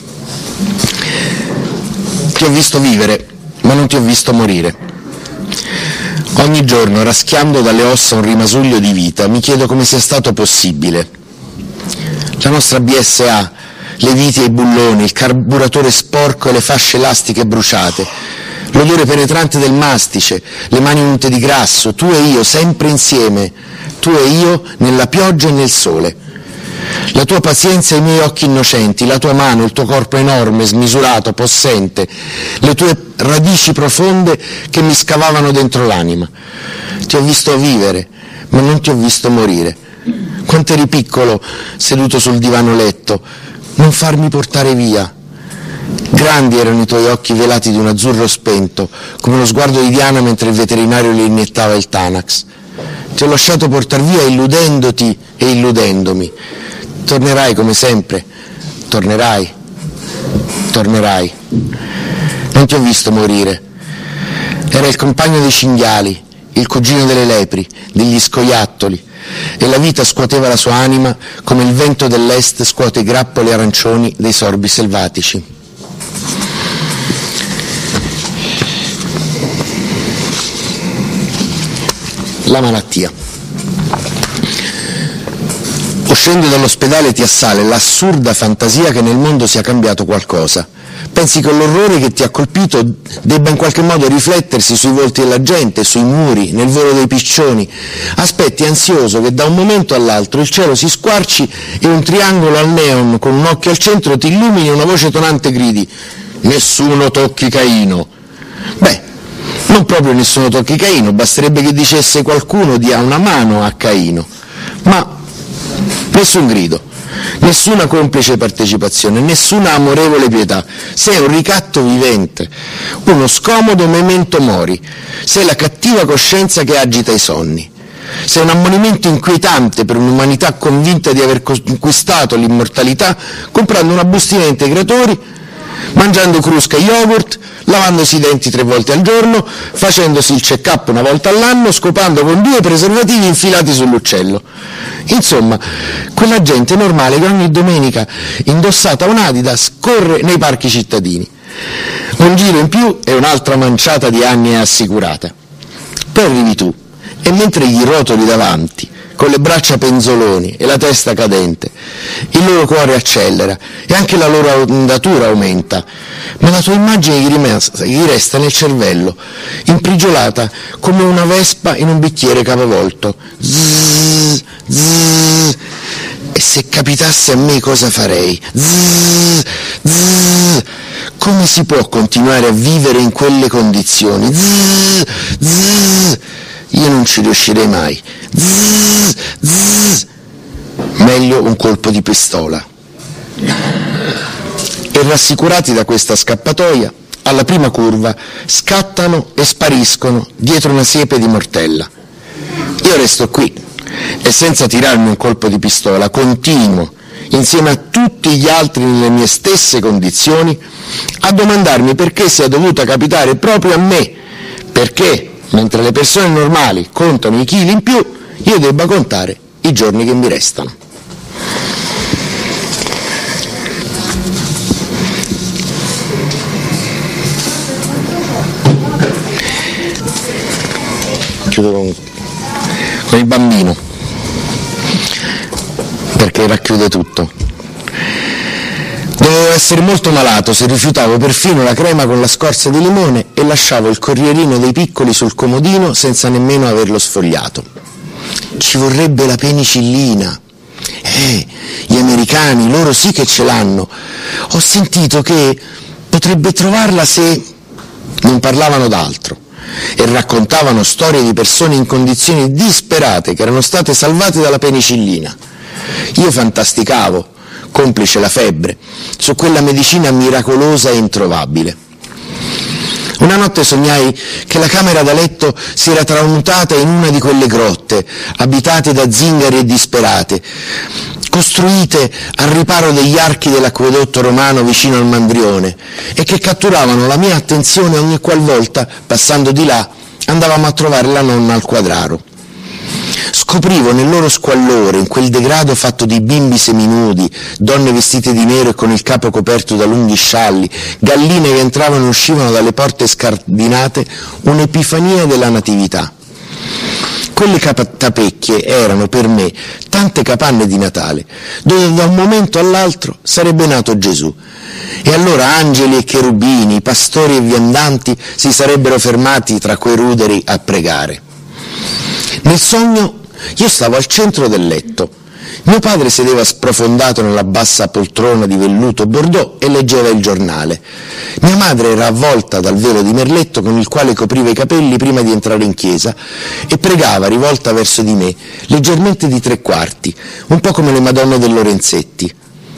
Ti ho visto vivere, ma non ti ho visto morire. Ogni giorno, raschiando dalle ossa un rimasuglio di vita, mi chiedo come sia stato possibile. La nostra BSA, le viti e i bulloni, il carburatore sporco e le fasce elastiche bruciate, l'odore penetrante del mastice, le mani unte di grasso, tu e io sempre insieme, tu e io nella pioggia e nel sole. La tua pazienza e i miei occhi innocenti, la tua mano, il tuo corpo enorme, smisurato, possente, le tue radici profonde che mi scavavano dentro l'anima. Ti ho visto vivere, ma non ti ho visto morire. Quanto eri piccolo, seduto sul divano letto, non farmi portare via. Grandi erano i tuoi occhi velati di un azzurro spento, come lo sguardo di Diana mentre il veterinario le iniettava il Tanax. Ti ho lasciato portar via illudendoti e illudendomi. Tornerai come sempre, tornerai. Non ti ho visto morire. Era il compagno dei cinghiali, il cugino delle lepri, degli scoiattoli, e la vita scuoteva la sua anima come il vento dell'est scuote i grappoli arancioni dei sorbi selvatici. La malattia. Uscendo dall'ospedale ti assale l'assurda fantasia che nel mondo sia cambiato qualcosa. Pensi che l'orrore che ti ha colpito debba in qualche modo riflettersi sui volti della gente, sui muri, nel volo dei piccioni. Aspetti ansioso che da un momento all'altro il cielo si squarci e un triangolo al neon con un occhio al centro ti illumini e una voce tonante gridi: nessuno tocchi Caino. Beh, non proprio nessuno tocchi Caino, basterebbe che dicesse qualcuno dia una mano a Caino. Ma nessun grido, nessuna complice partecipazione, nessuna amorevole pietà. Sei un ricatto vivente, uno scomodo memento mori. Sei la cattiva coscienza che agita i sonni. Sei un ammonimento inquietante per un'umanità convinta di aver conquistato l'immortalità comprando una bustina di integratori, mangiando crusca e yogurt, lavandosi i denti 3 volte al giorno, facendosi il check-up una volta all'anno, scopando con 2 preservativi infilati sull'uccello. Insomma, quella gente normale che ogni domenica, indossata un Adidas, corre nei parchi cittadini. Un giro in più e un'altra manciata di anni è assicurata. Poi arrivi tu, E mentre gli rotoli davanti, con le braccia penzoloni e la testa cadente, il loro cuore accelera e anche la loro ondatura aumenta, ma la tua immagine gli resta nel cervello, imprigiolata come una vespa in un bicchiere capovolto. Zzz, zzz. E se capitasse a me cosa farei? Zzz, zzz. Come si può continuare a vivere in quelle condizioni? Zzz, zzz. Io non ci riuscirei mai. Zzz, zzz. Meglio un colpo di pistola. E rassicurati da questa scappatoia, alla prima curva scattano e spariscono dietro una siepe di mortella. Io resto qui e senza tirarmi un colpo di pistola continuo, insieme a tutti gli altri nelle mie stesse condizioni, a domandarmi perché sia dovuta capitare proprio a me, perché mentre le persone normali contano i chili in più, io debba contare i giorni che mi restano. Chiudo con il bambino, perché racchiude tutto. Dovevo essere molto malato se rifiutavo perfino la crema con la scorza di limone e lasciavo il Corrierino dei Piccoli sul comodino senza nemmeno averlo sfogliato. Ci vorrebbe la penicillina. Gli americani, loro sì che ce l'hanno. Ho sentito che potrebbe trovarla se... Non parlavano d'altro e raccontavano storie di persone in condizioni disperate che erano state salvate dalla penicillina. Io fantasticavo, complice la febbre, su quella medicina miracolosa e introvabile. Una notte sognai che la camera da letto si era tramutata in una di quelle grotte, abitate da zingari e disperate, costruite al riparo degli archi dell'acquedotto romano vicino al Mandrione, e che catturavano la mia attenzione ogni qualvolta, passando di là, andavamo a trovare la nonna al Quadraro. Scoprivo nel loro squallore, in quel degrado fatto di bimbi seminudi, donne vestite di nero e con il capo coperto da lunghi scialli, galline che entravano e uscivano dalle porte scardinate, un'epifania della natività. Quelle catapecchie erano per me tante capanne di Natale, dove da un momento all'altro sarebbe nato Gesù. E allora angeli e cherubini, pastori e viandanti si sarebbero fermati tra quei ruderi a pregare. Nel sogno io stavo al centro del letto. Mio padre sedeva sprofondato nella bassa poltrona di velluto bordeaux e leggeva il giornale. Mia madre era avvolta dal velo di merletto con il quale copriva i capelli prima di entrare in chiesa e pregava rivolta verso di me, leggermente di tre quarti, un po' come le Madonne del Lorenzetti.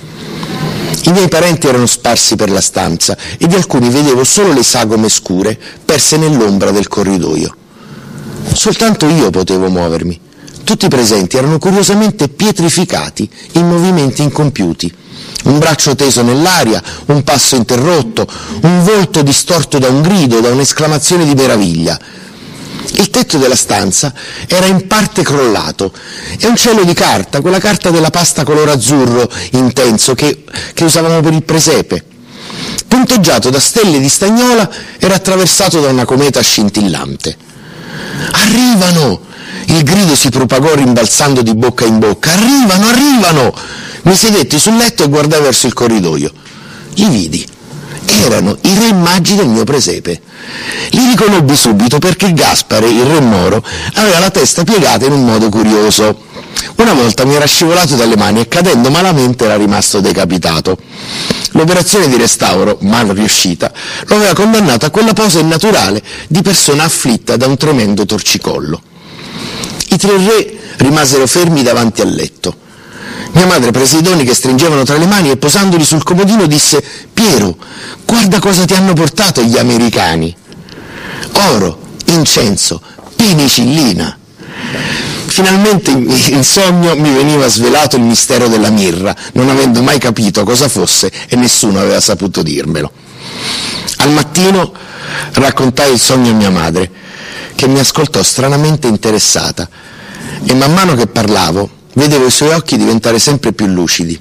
I miei parenti erano sparsi per la stanza e di alcuni vedevo solo le sagome scure perse nell'ombra del corridoio. Soltanto io potevo muovermi. Tutti i presenti erano curiosamente pietrificati in movimenti incompiuti. Un braccio teso nell'aria, un passo interrotto, un volto distorto da un grido, da un'esclamazione di meraviglia. Il tetto della stanza era in parte crollato e un cielo di carta, quella carta della pasta color azzurro intenso che usavamo per il presepe, punteggiato da stelle di stagnola, era attraversato da una cometa scintillante. «Arrivano!» Il grido si propagò rimbalzando di bocca in bocca. «Arrivano, arrivano!» Mi sedetti sul letto e guardai verso il corridoio. Li vidi. Erano i re magi del mio presepe. Li riconobbi subito perché Gaspare, il re moro, aveva la testa piegata in un modo curioso. Una volta mi era scivolato dalle mani e cadendo malamente era rimasto decapitato. L'operazione di restauro, mal riuscita, lo aveva condannato a quella posa innaturale di persona afflitta da un tremendo torcicollo. I tre re rimasero fermi davanti al letto. Mia madre prese i doni che stringevano tra le mani e posandoli sul comodino disse: «Piero, guarda cosa ti hanno portato gli americani. Oro, incenso, penicillina». Finalmente in sogno mi veniva svelato il mistero della mirra, non avendo mai capito cosa fosse e nessuno aveva saputo dirmelo. Al mattino raccontai il sogno a mia madre, che mi ascoltò stranamente interessata, e man mano che parlavo vedevo i suoi occhi diventare sempre più lucidi.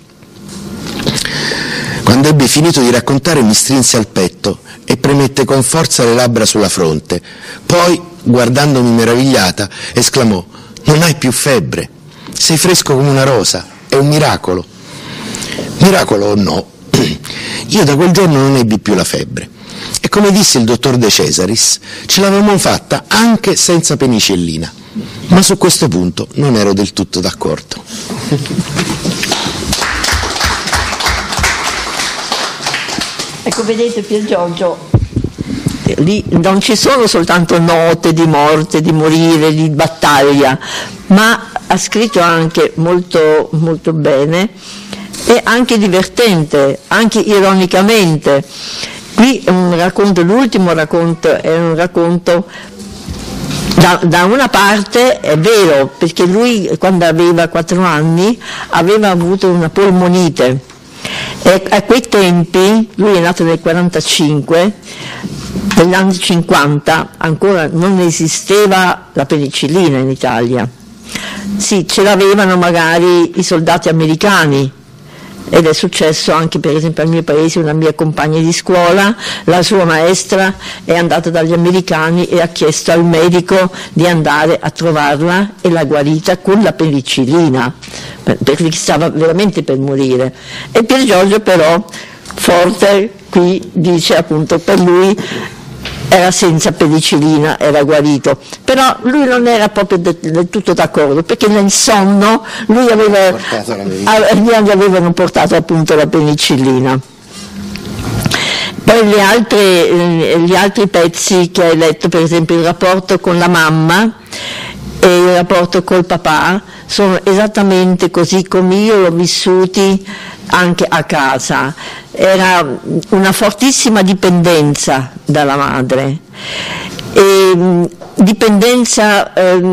Quando ebbe finito di raccontare mi strinse al petto e premette con forza le labbra sulla fronte. Poi, guardandomi meravigliata, esclamò: «Non hai più febbre, sei fresco come una rosa, è un miracolo». Miracolo o no, io da quel giorno non ebbi più la febbre. E come disse il dottor De Cesaris, ce l'avevamo fatta anche senza penicillina. Ma su questo punto non ero del tutto d'accordo. Ecco, vedete, Pier Giorgio, lì non ci sono soltanto note di morte, di morire, di battaglia, ma ha scritto anche molto, molto bene e anche divertente, anche ironicamente. Qui è un racconto, l'ultimo racconto è un racconto, da una parte è vero, perché lui quando aveva 4 anni aveva avuto una polmonite e a quei tempi, lui è nato nel 45, negli anni 50 ancora non esisteva la penicillina in Italia. Sì, ce l'avevano magari i soldati americani, ed è successo anche per esempio al mio paese. Una mia compagna di scuola, la sua maestra è andata dagli americani e ha chiesto al medico di andare a trovarla e l'ha guarita con la penicillina, perché stava veramente per morire. E Pier Giorgio però, forte, qui dice appunto per lui era senza penicillina, era guarito, però lui non era proprio del tutto d'accordo, perché nel sonno lui gli avevano portato appunto la penicillina. Poi gli altri pezzi che hai letto, per esempio il rapporto con la mamma e il rapporto col papà, sono esattamente così come io l'ho vissuti anche a casa. Era una fortissima dipendenza dalla madre, e dipendenza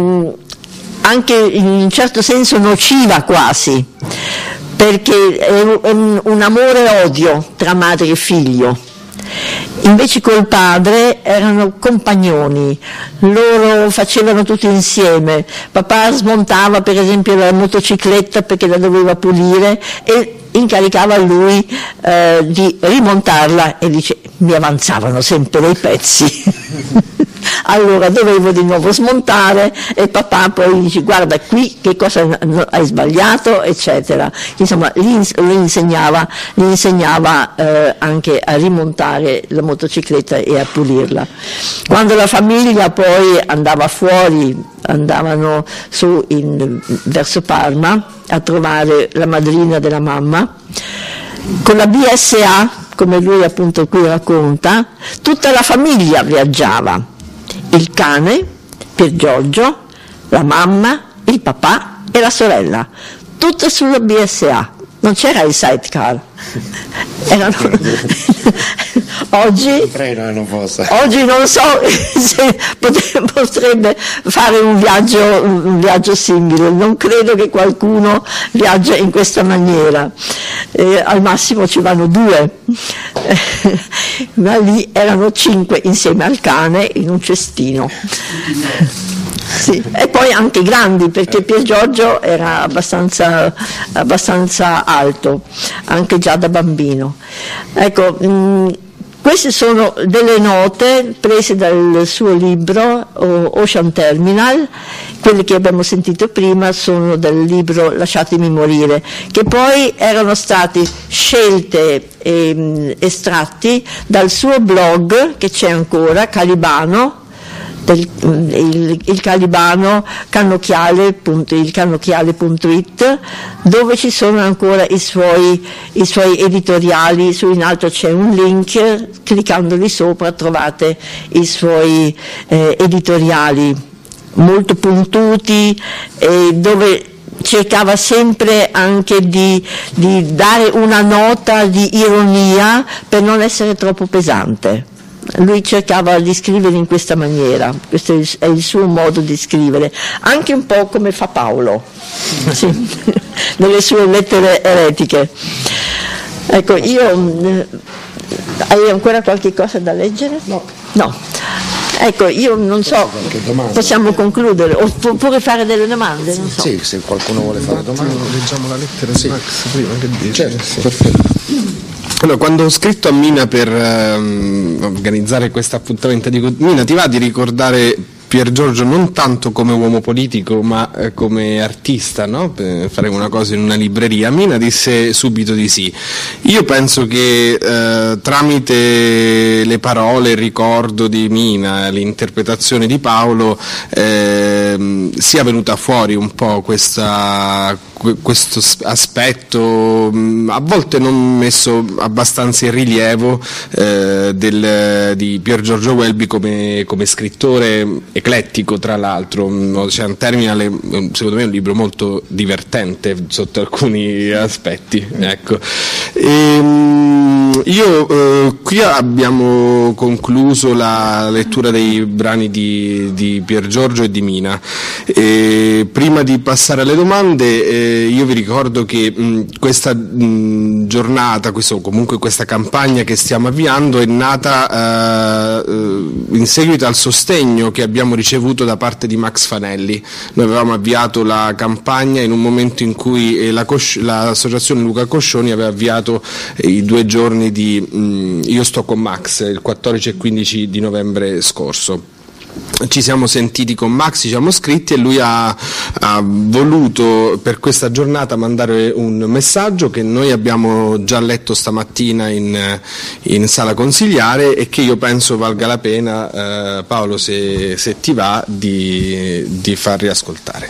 anche in un certo senso nociva quasi, perché è un amore-odio tra madre e figlio. Invece col padre erano compagnoni, loro facevano tutto insieme. Papà smontava per esempio la motocicletta perché la doveva pulire e incaricava lui di rimontarla, e dice: mi avanzavano sempre dei pezzi allora dovevo di nuovo smontare, e papà poi dice: guarda qui che cosa hai sbagliato, eccetera. Insomma, gli insegnava anche a rimontare la motocicletta e a pulirla. Quando la famiglia poi andava fuori, andavano su verso Parma a trovare la madrina della mamma, con la BSA, come lui appunto qui racconta, tutta la famiglia viaggiava: il cane, Pier Giorgio, la mamma, il papà e la sorella, tutto sulla BSA, non c'era il sidecar. Oggi non so se potrebbe fare un viaggio simile, non credo che qualcuno viaggia in questa maniera, al massimo ci vanno 2, ma lì erano 5 insieme al cane in un cestino. Sì. E poi anche grandi, perché Pier Giorgio era abbastanza alto, anche già da bambino. Ecco, queste sono delle note prese dal suo libro Ocean Terminal. Quelle che abbiamo sentito prima sono del libro Lasciatemi morire, che poi erano stati scelte estratti dal suo blog, che c'è ancora, Calibano, il Calibano, ilcannocchiale.it, dove ci sono ancora i suoi editoriali. Su in alto c'è un link, cliccandoli sopra trovate i suoi editoriali molto puntuti, dove cercava sempre anche di dare una nota di ironia per non essere troppo pesante. Lui cercava di scrivere in questa maniera, questo è il suo modo di scrivere, anche un po' come fa Paolo, sì, nelle sue lettere eretiche. Ecco, hai ancora qualche cosa da leggere? No. Ecco, io non so, possiamo concludere, oppure fare delle domande? Non so. Sì, se qualcuno vuole fare domande. Leggiamo la lettera di Max prima, che dice? Certo, sì. Perfetto. Allora, quando ho scritto a Mina per organizzare questo appuntamento, dico: Mina, ti va di ricordare Pier Giorgio non tanto come uomo politico ma come artista, no? Per fare una cosa in una libreria. Mina disse subito di sì. Io penso che tramite le parole, il ricordo di Mina, l'interpretazione di Paolo sia venuta fuori un po' questo aspetto a volte non messo abbastanza in rilievo di Pier Giorgio Welby come scrittore eclettico, tra l'altro. Ocean Terminal è secondo me un libro molto divertente sotto alcuni aspetti, ecco. Qui abbiamo concluso la lettura dei brani di Pier Giorgio e di Mina. Prima di passare alle domande, io vi ricordo che questa giornata, comunque questa campagna che stiamo avviando è nata in seguito al sostegno che abbiamo ricevuto da parte di Max Fanelli. Noi avevamo avviato la campagna in un momento in cui l'associazione Luca Coscioni aveva avviato i 2 giorni di Io sto con Max, il 14 e 15 di novembre scorso. Ci siamo sentiti con Max, ci siamo scritti e lui ha voluto per questa giornata mandare un messaggio che noi abbiamo già letto stamattina in sala consigliare e che io penso valga la pena, Paolo, se ti va, di far riascoltare.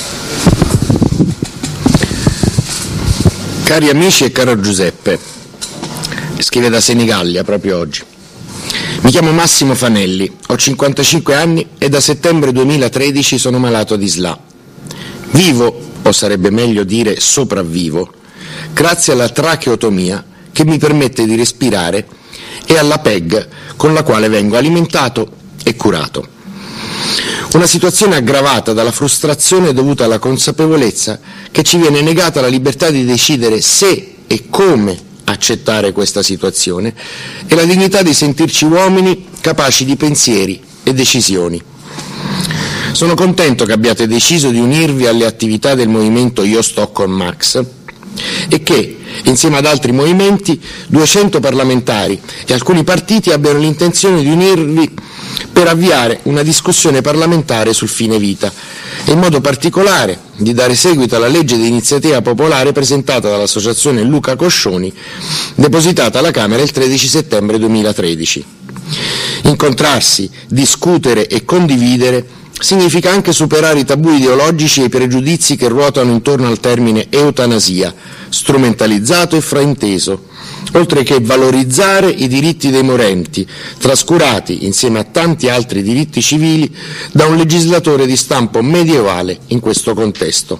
Cari amici e caro Giuseppe, scrive da Senigallia proprio oggi. Mi chiamo Massimo Fanelli, ho 55 anni e da settembre 2013 sono malato di SLA. Vivo, o sarebbe meglio dire sopravvivo, grazie alla tracheotomia che mi permette di respirare e alla PEG con la quale vengo alimentato e curato. Una situazione aggravata dalla frustrazione dovuta alla consapevolezza che ci viene negata la libertà di decidere se e come accettare questa situazione e la dignità di sentirci uomini capaci di pensieri e decisioni. Sono contento che abbiate deciso di unirvi alle attività del movimento Io sto con Max e che, insieme ad altri movimenti, 200 parlamentari e alcuni partiti abbiano l'intenzione di unirvi per avviare una discussione parlamentare sul fine vita e in modo particolare di dare seguito alla legge di iniziativa popolare presentata dall'associazione Luca Coscioni, depositata alla Camera il 13 settembre 2013. Incontrarsi, discutere e condividere significa anche superare i tabù ideologici e i pregiudizi che ruotano intorno al termine eutanasia, strumentalizzato e frainteso, oltre che valorizzare i diritti dei morenti, trascurati insieme a tanti altri diritti civili da un legislatore di stampo medievale in questo contesto.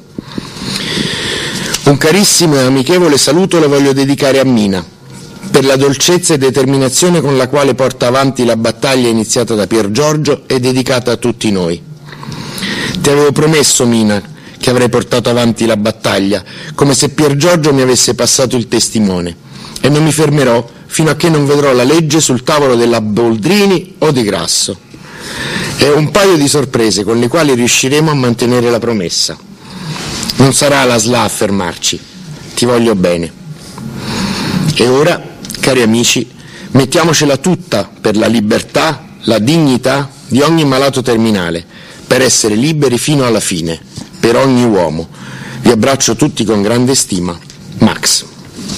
Un carissimo e amichevole saluto lo voglio dedicare a Mina, per la dolcezza e determinazione con la quale porta avanti la battaglia iniziata da Pier Giorgio e dedicata a tutti noi. Ti avevo promesso, Mina, che avrei portato avanti la battaglia, come se Pier Giorgio mi avesse passato il testimone, e non mi fermerò fino a che non vedrò la legge sul tavolo della Boldrini o di Grasso. E un paio di sorprese con le quali riusciremo a mantenere la promessa. Non sarà la SLA a fermarci, ti voglio bene. E ora, cari amici, mettiamocela tutta per la libertà, la dignità di ogni malato terminale, per essere liberi fino alla fine, per ogni uomo. Vi abbraccio tutti con grande stima. Max.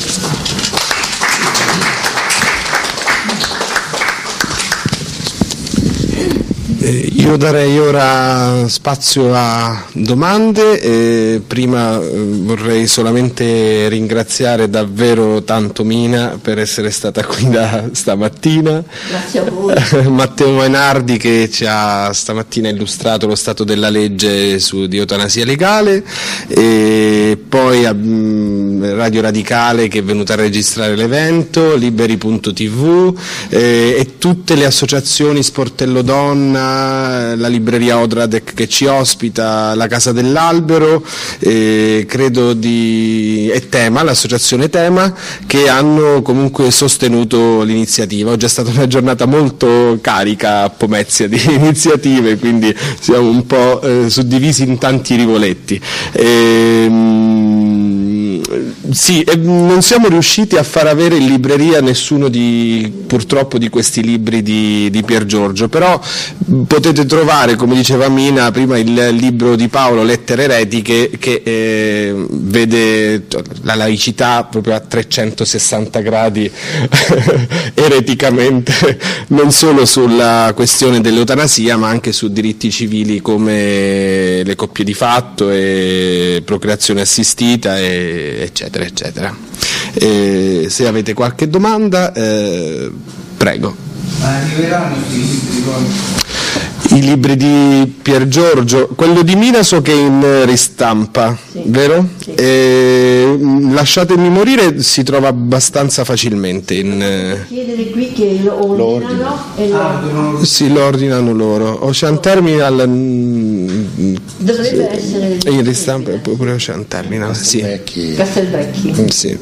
Io darei ora spazio a domande. Prima vorrei solamente ringraziare davvero tanto Mina per essere stata qui da stamattina. Grazie a voi. Matteo Mainardi che ci ha stamattina illustrato lo stato della legge di eutanasia legale, e poi Radio Radicale che è venuta a registrare l'evento, Liberi.tv, e tutte le associazioni, Sportello Donna, la libreria Odradek che ci ospita, la Casa dell'Albero, credo e Tema, l'associazione Tema, che hanno comunque sostenuto l'iniziativa. Oggi è stata una giornata molto carica a Pomezia di iniziative, quindi siamo un po' suddivisi in tanti rivoletti. Sì, non siamo riusciti a far avere in libreria nessuno purtroppo di questi libri di Pier Giorgio, però potete trovare, come diceva Mina prima, il libro di Paolo, Lettere eretiche, che vede la laicità proprio a 360 gradi ereticamente, non solo sulla questione dell'eutanasia ma anche su diritti civili come le coppie di fatto e procreazione assistita, eccetera eccetera. Se avete qualche domanda, prego. Arriveranno I libri di Pier Giorgio, quello di Mina so che è in ristampa, sì, vero? Sì. Lasciatemi morire si trova abbastanza facilmente chiedere qui che lo ordinano sì, lo ordinano loro. Ocean Terminal dovrebbe essere in ristampa, pure Ocean Terminal, sì. Castelvecchi. Sì.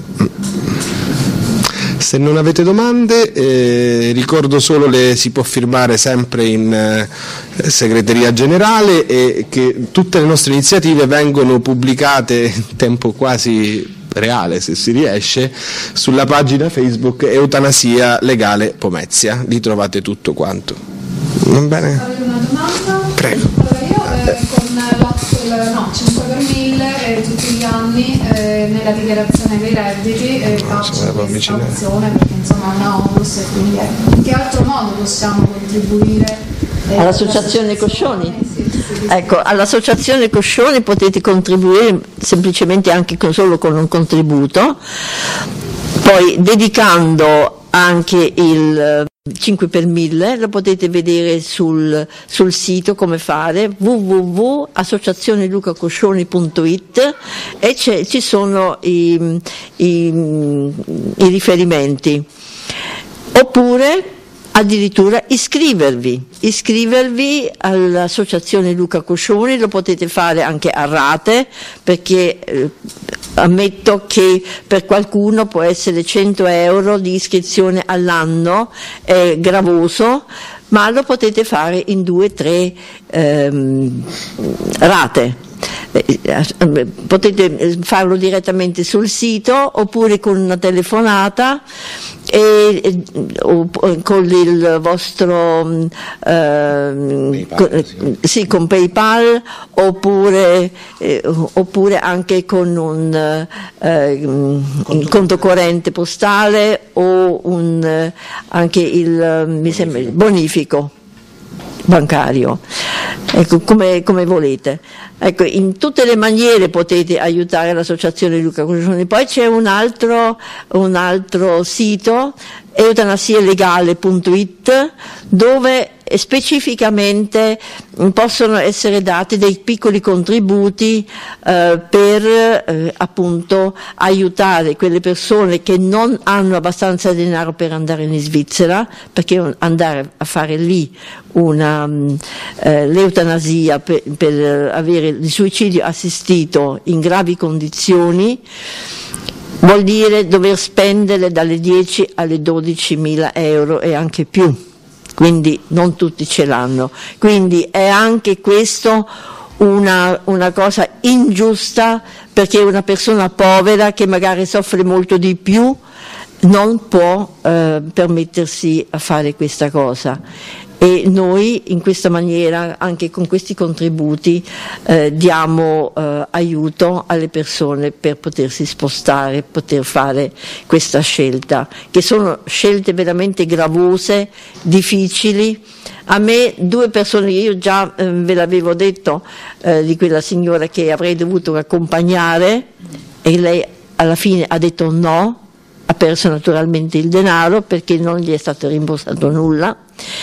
Se non avete domande, ricordo solo si può firmare sempre in segreteria generale e che tutte le nostre iniziative vengono pubblicate in tempo quasi reale, se si riesce, sulla pagina Facebook Eutanasia Legale Pomezia. Lì trovate tutto quanto. Va bene? Avete una domanda? Prego. Allora io con l'OP 5 per 1000 tutti gli anni nella dichiarazione dei redditi faccio questa opzione perché insomma è una onus e quindi in che altro modo possiamo contribuire all'associazione Coscioni? Ecco, all'associazione Coscioni potete contribuire semplicemente anche solo con un contributo, poi dedicando anche il 5 per 1000 lo potete vedere sul sito come fare, www.associazionelucacoscioni.it, e ci sono i riferimenti, oppure addirittura iscrivervi all'associazione Luca Coscioni. Lo potete fare anche a rate, perché ammetto che per qualcuno può essere 100 euro di iscrizione all'anno, è gravoso, ma lo potete fare in 2-3 rate. Potete farlo direttamente sul sito oppure con una telefonata o con il vostro PayPal, sì, con PayPal, oppure anche con un conto corrente postale o anche il bonifico bancario, ecco, come volete. Ecco, in tutte le maniere potete aiutare l'associazione Luca Coscioni. Poi c'è un altro sito, eutanasialegale.it, dove specificamente possono essere dati dei piccoli contributi per appunto aiutare quelle persone che non hanno abbastanza denaro per andare in Svizzera, perché andare a fare lì l'eutanasia per avere il suicidio assistito in gravi condizioni vuol dire dover spendere dalle 10 alle 12.000 euro e anche più, quindi non tutti ce l'hanno, quindi è anche questo una cosa ingiusta, perché una persona povera che magari soffre molto di più non può permettersi a fare questa cosa. E noi in questa maniera, anche con questi contributi, diamo aiuto alle persone per potersi spostare, poter fare questa scelta, che sono scelte veramente gravose, difficili. A me 2 persone, io già ve l'avevo detto, di quella signora che avrei dovuto accompagnare, e lei alla fine ha detto no, ha perso naturalmente il denaro perché non gli è stato rimborsato nulla.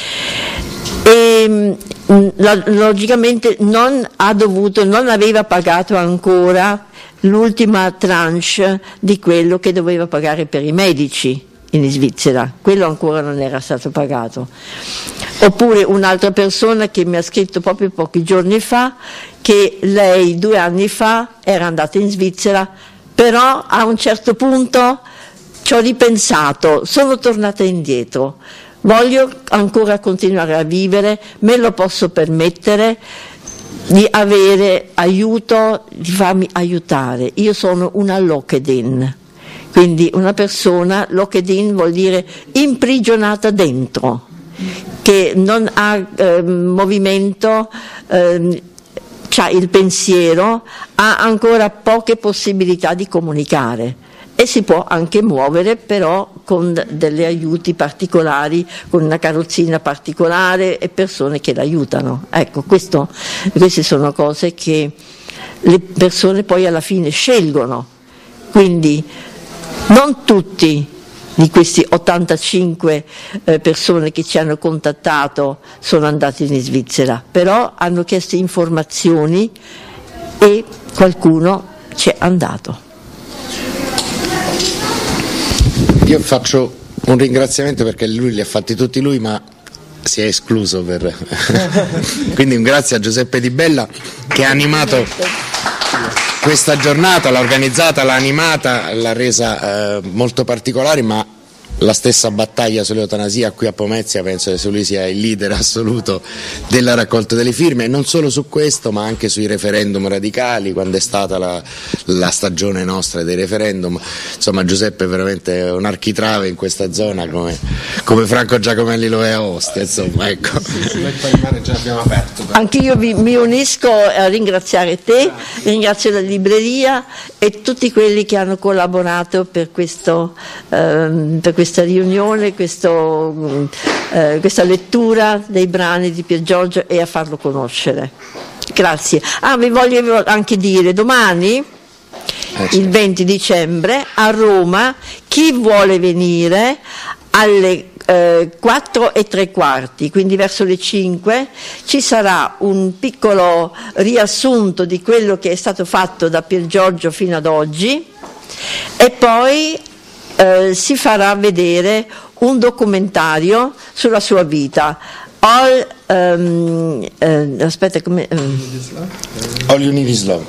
E logicamente non aveva pagato ancora l'ultima tranche di quello che doveva pagare per i medici in Svizzera, quello ancora non era stato pagato. Oppure un'altra persona che mi ha scritto proprio pochi giorni fa che lei 2 anni fa era andata in Svizzera, però a un certo punto ci ho ripensato, sono tornata indietro. Voglio ancora continuare a vivere, me lo posso permettere, di avere aiuto, di farmi aiutare. Io sono una locked-in, quindi una persona, locked-in vuol dire imprigionata dentro, che non ha movimento, c'ha il pensiero, ha ancora poche possibilità di comunicare e si può anche muovere, però con degli aiuti particolari, con una carrozzina particolare e persone che l'aiutano. Ecco, queste sono cose che le persone poi alla fine scelgono, quindi non tutti di questi 85 persone che ci hanno contattato sono andati in Svizzera, però hanno chiesto informazioni e qualcuno c'è andato. Io faccio un ringraziamento perché lui li ha fatti tutti lui, ma si è escluso quindi un grazie a Giuseppe Di Bella che ha animato questa giornata, l'ha organizzata, l'ha animata, l'ha resa molto particolare, ma la stessa battaglia sull'eutanasia qui a Pomezia penso che lui sia il leader assoluto della raccolta delle firme, e non solo su questo ma anche sui referendum radicali, quando è stata la stagione nostra dei referendum. Insomma, Giuseppe è veramente un architrave in questa zona, come Franco Giacomelli lo è a Ostia, insomma, ecco. Noi poi il mare già abbiamo aperto. Anch'io mi unisco a ringraziare te, ringrazio la libreria e tutti quelli che hanno collaborato per questa riunione, questa lettura dei brani di Pier Giorgio e a farlo conoscere. Grazie. Vi voglio anche dire, domani, il 20 dicembre, a Roma, chi vuole venire alle 4:15, quindi verso le 5, ci sarà un piccolo riassunto di quello che è stato fatto da Pier Giorgio fino ad oggi e poi si farà vedere un documentario sulla sua vita. All You Need Is Love.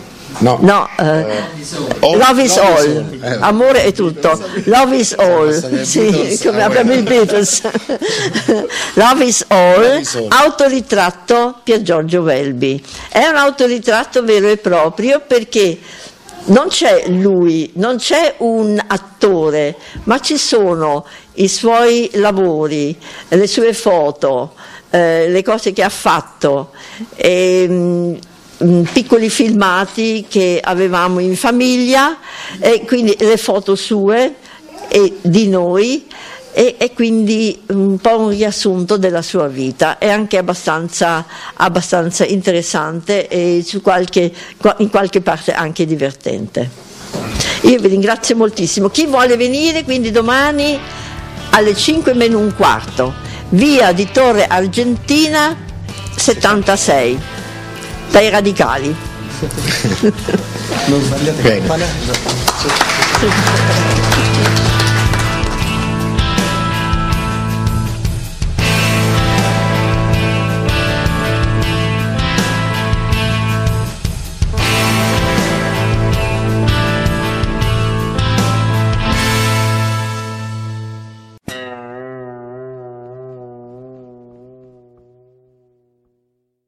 Love is all. Amore è tutto. Love is all. Sì, come abbiamo i Beatles. Love is all. Autoritratto Pier Giorgio Welby. È un autoritratto vero e proprio perché non c'è lui, non c'è un attore, ma ci sono i suoi lavori, le sue foto, le cose che ha fatto, piccoli filmati che avevamo in famiglia, e quindi le foto sue e di noi, e quindi un po' un riassunto della sua vita. È anche abbastanza interessante e in qualche parte anche divertente. Io vi ringrazio moltissimo. Chi vuole venire, quindi domani alle 5:15, via di Torre Argentina 76, dai Radicali. Non sbagliate campanello.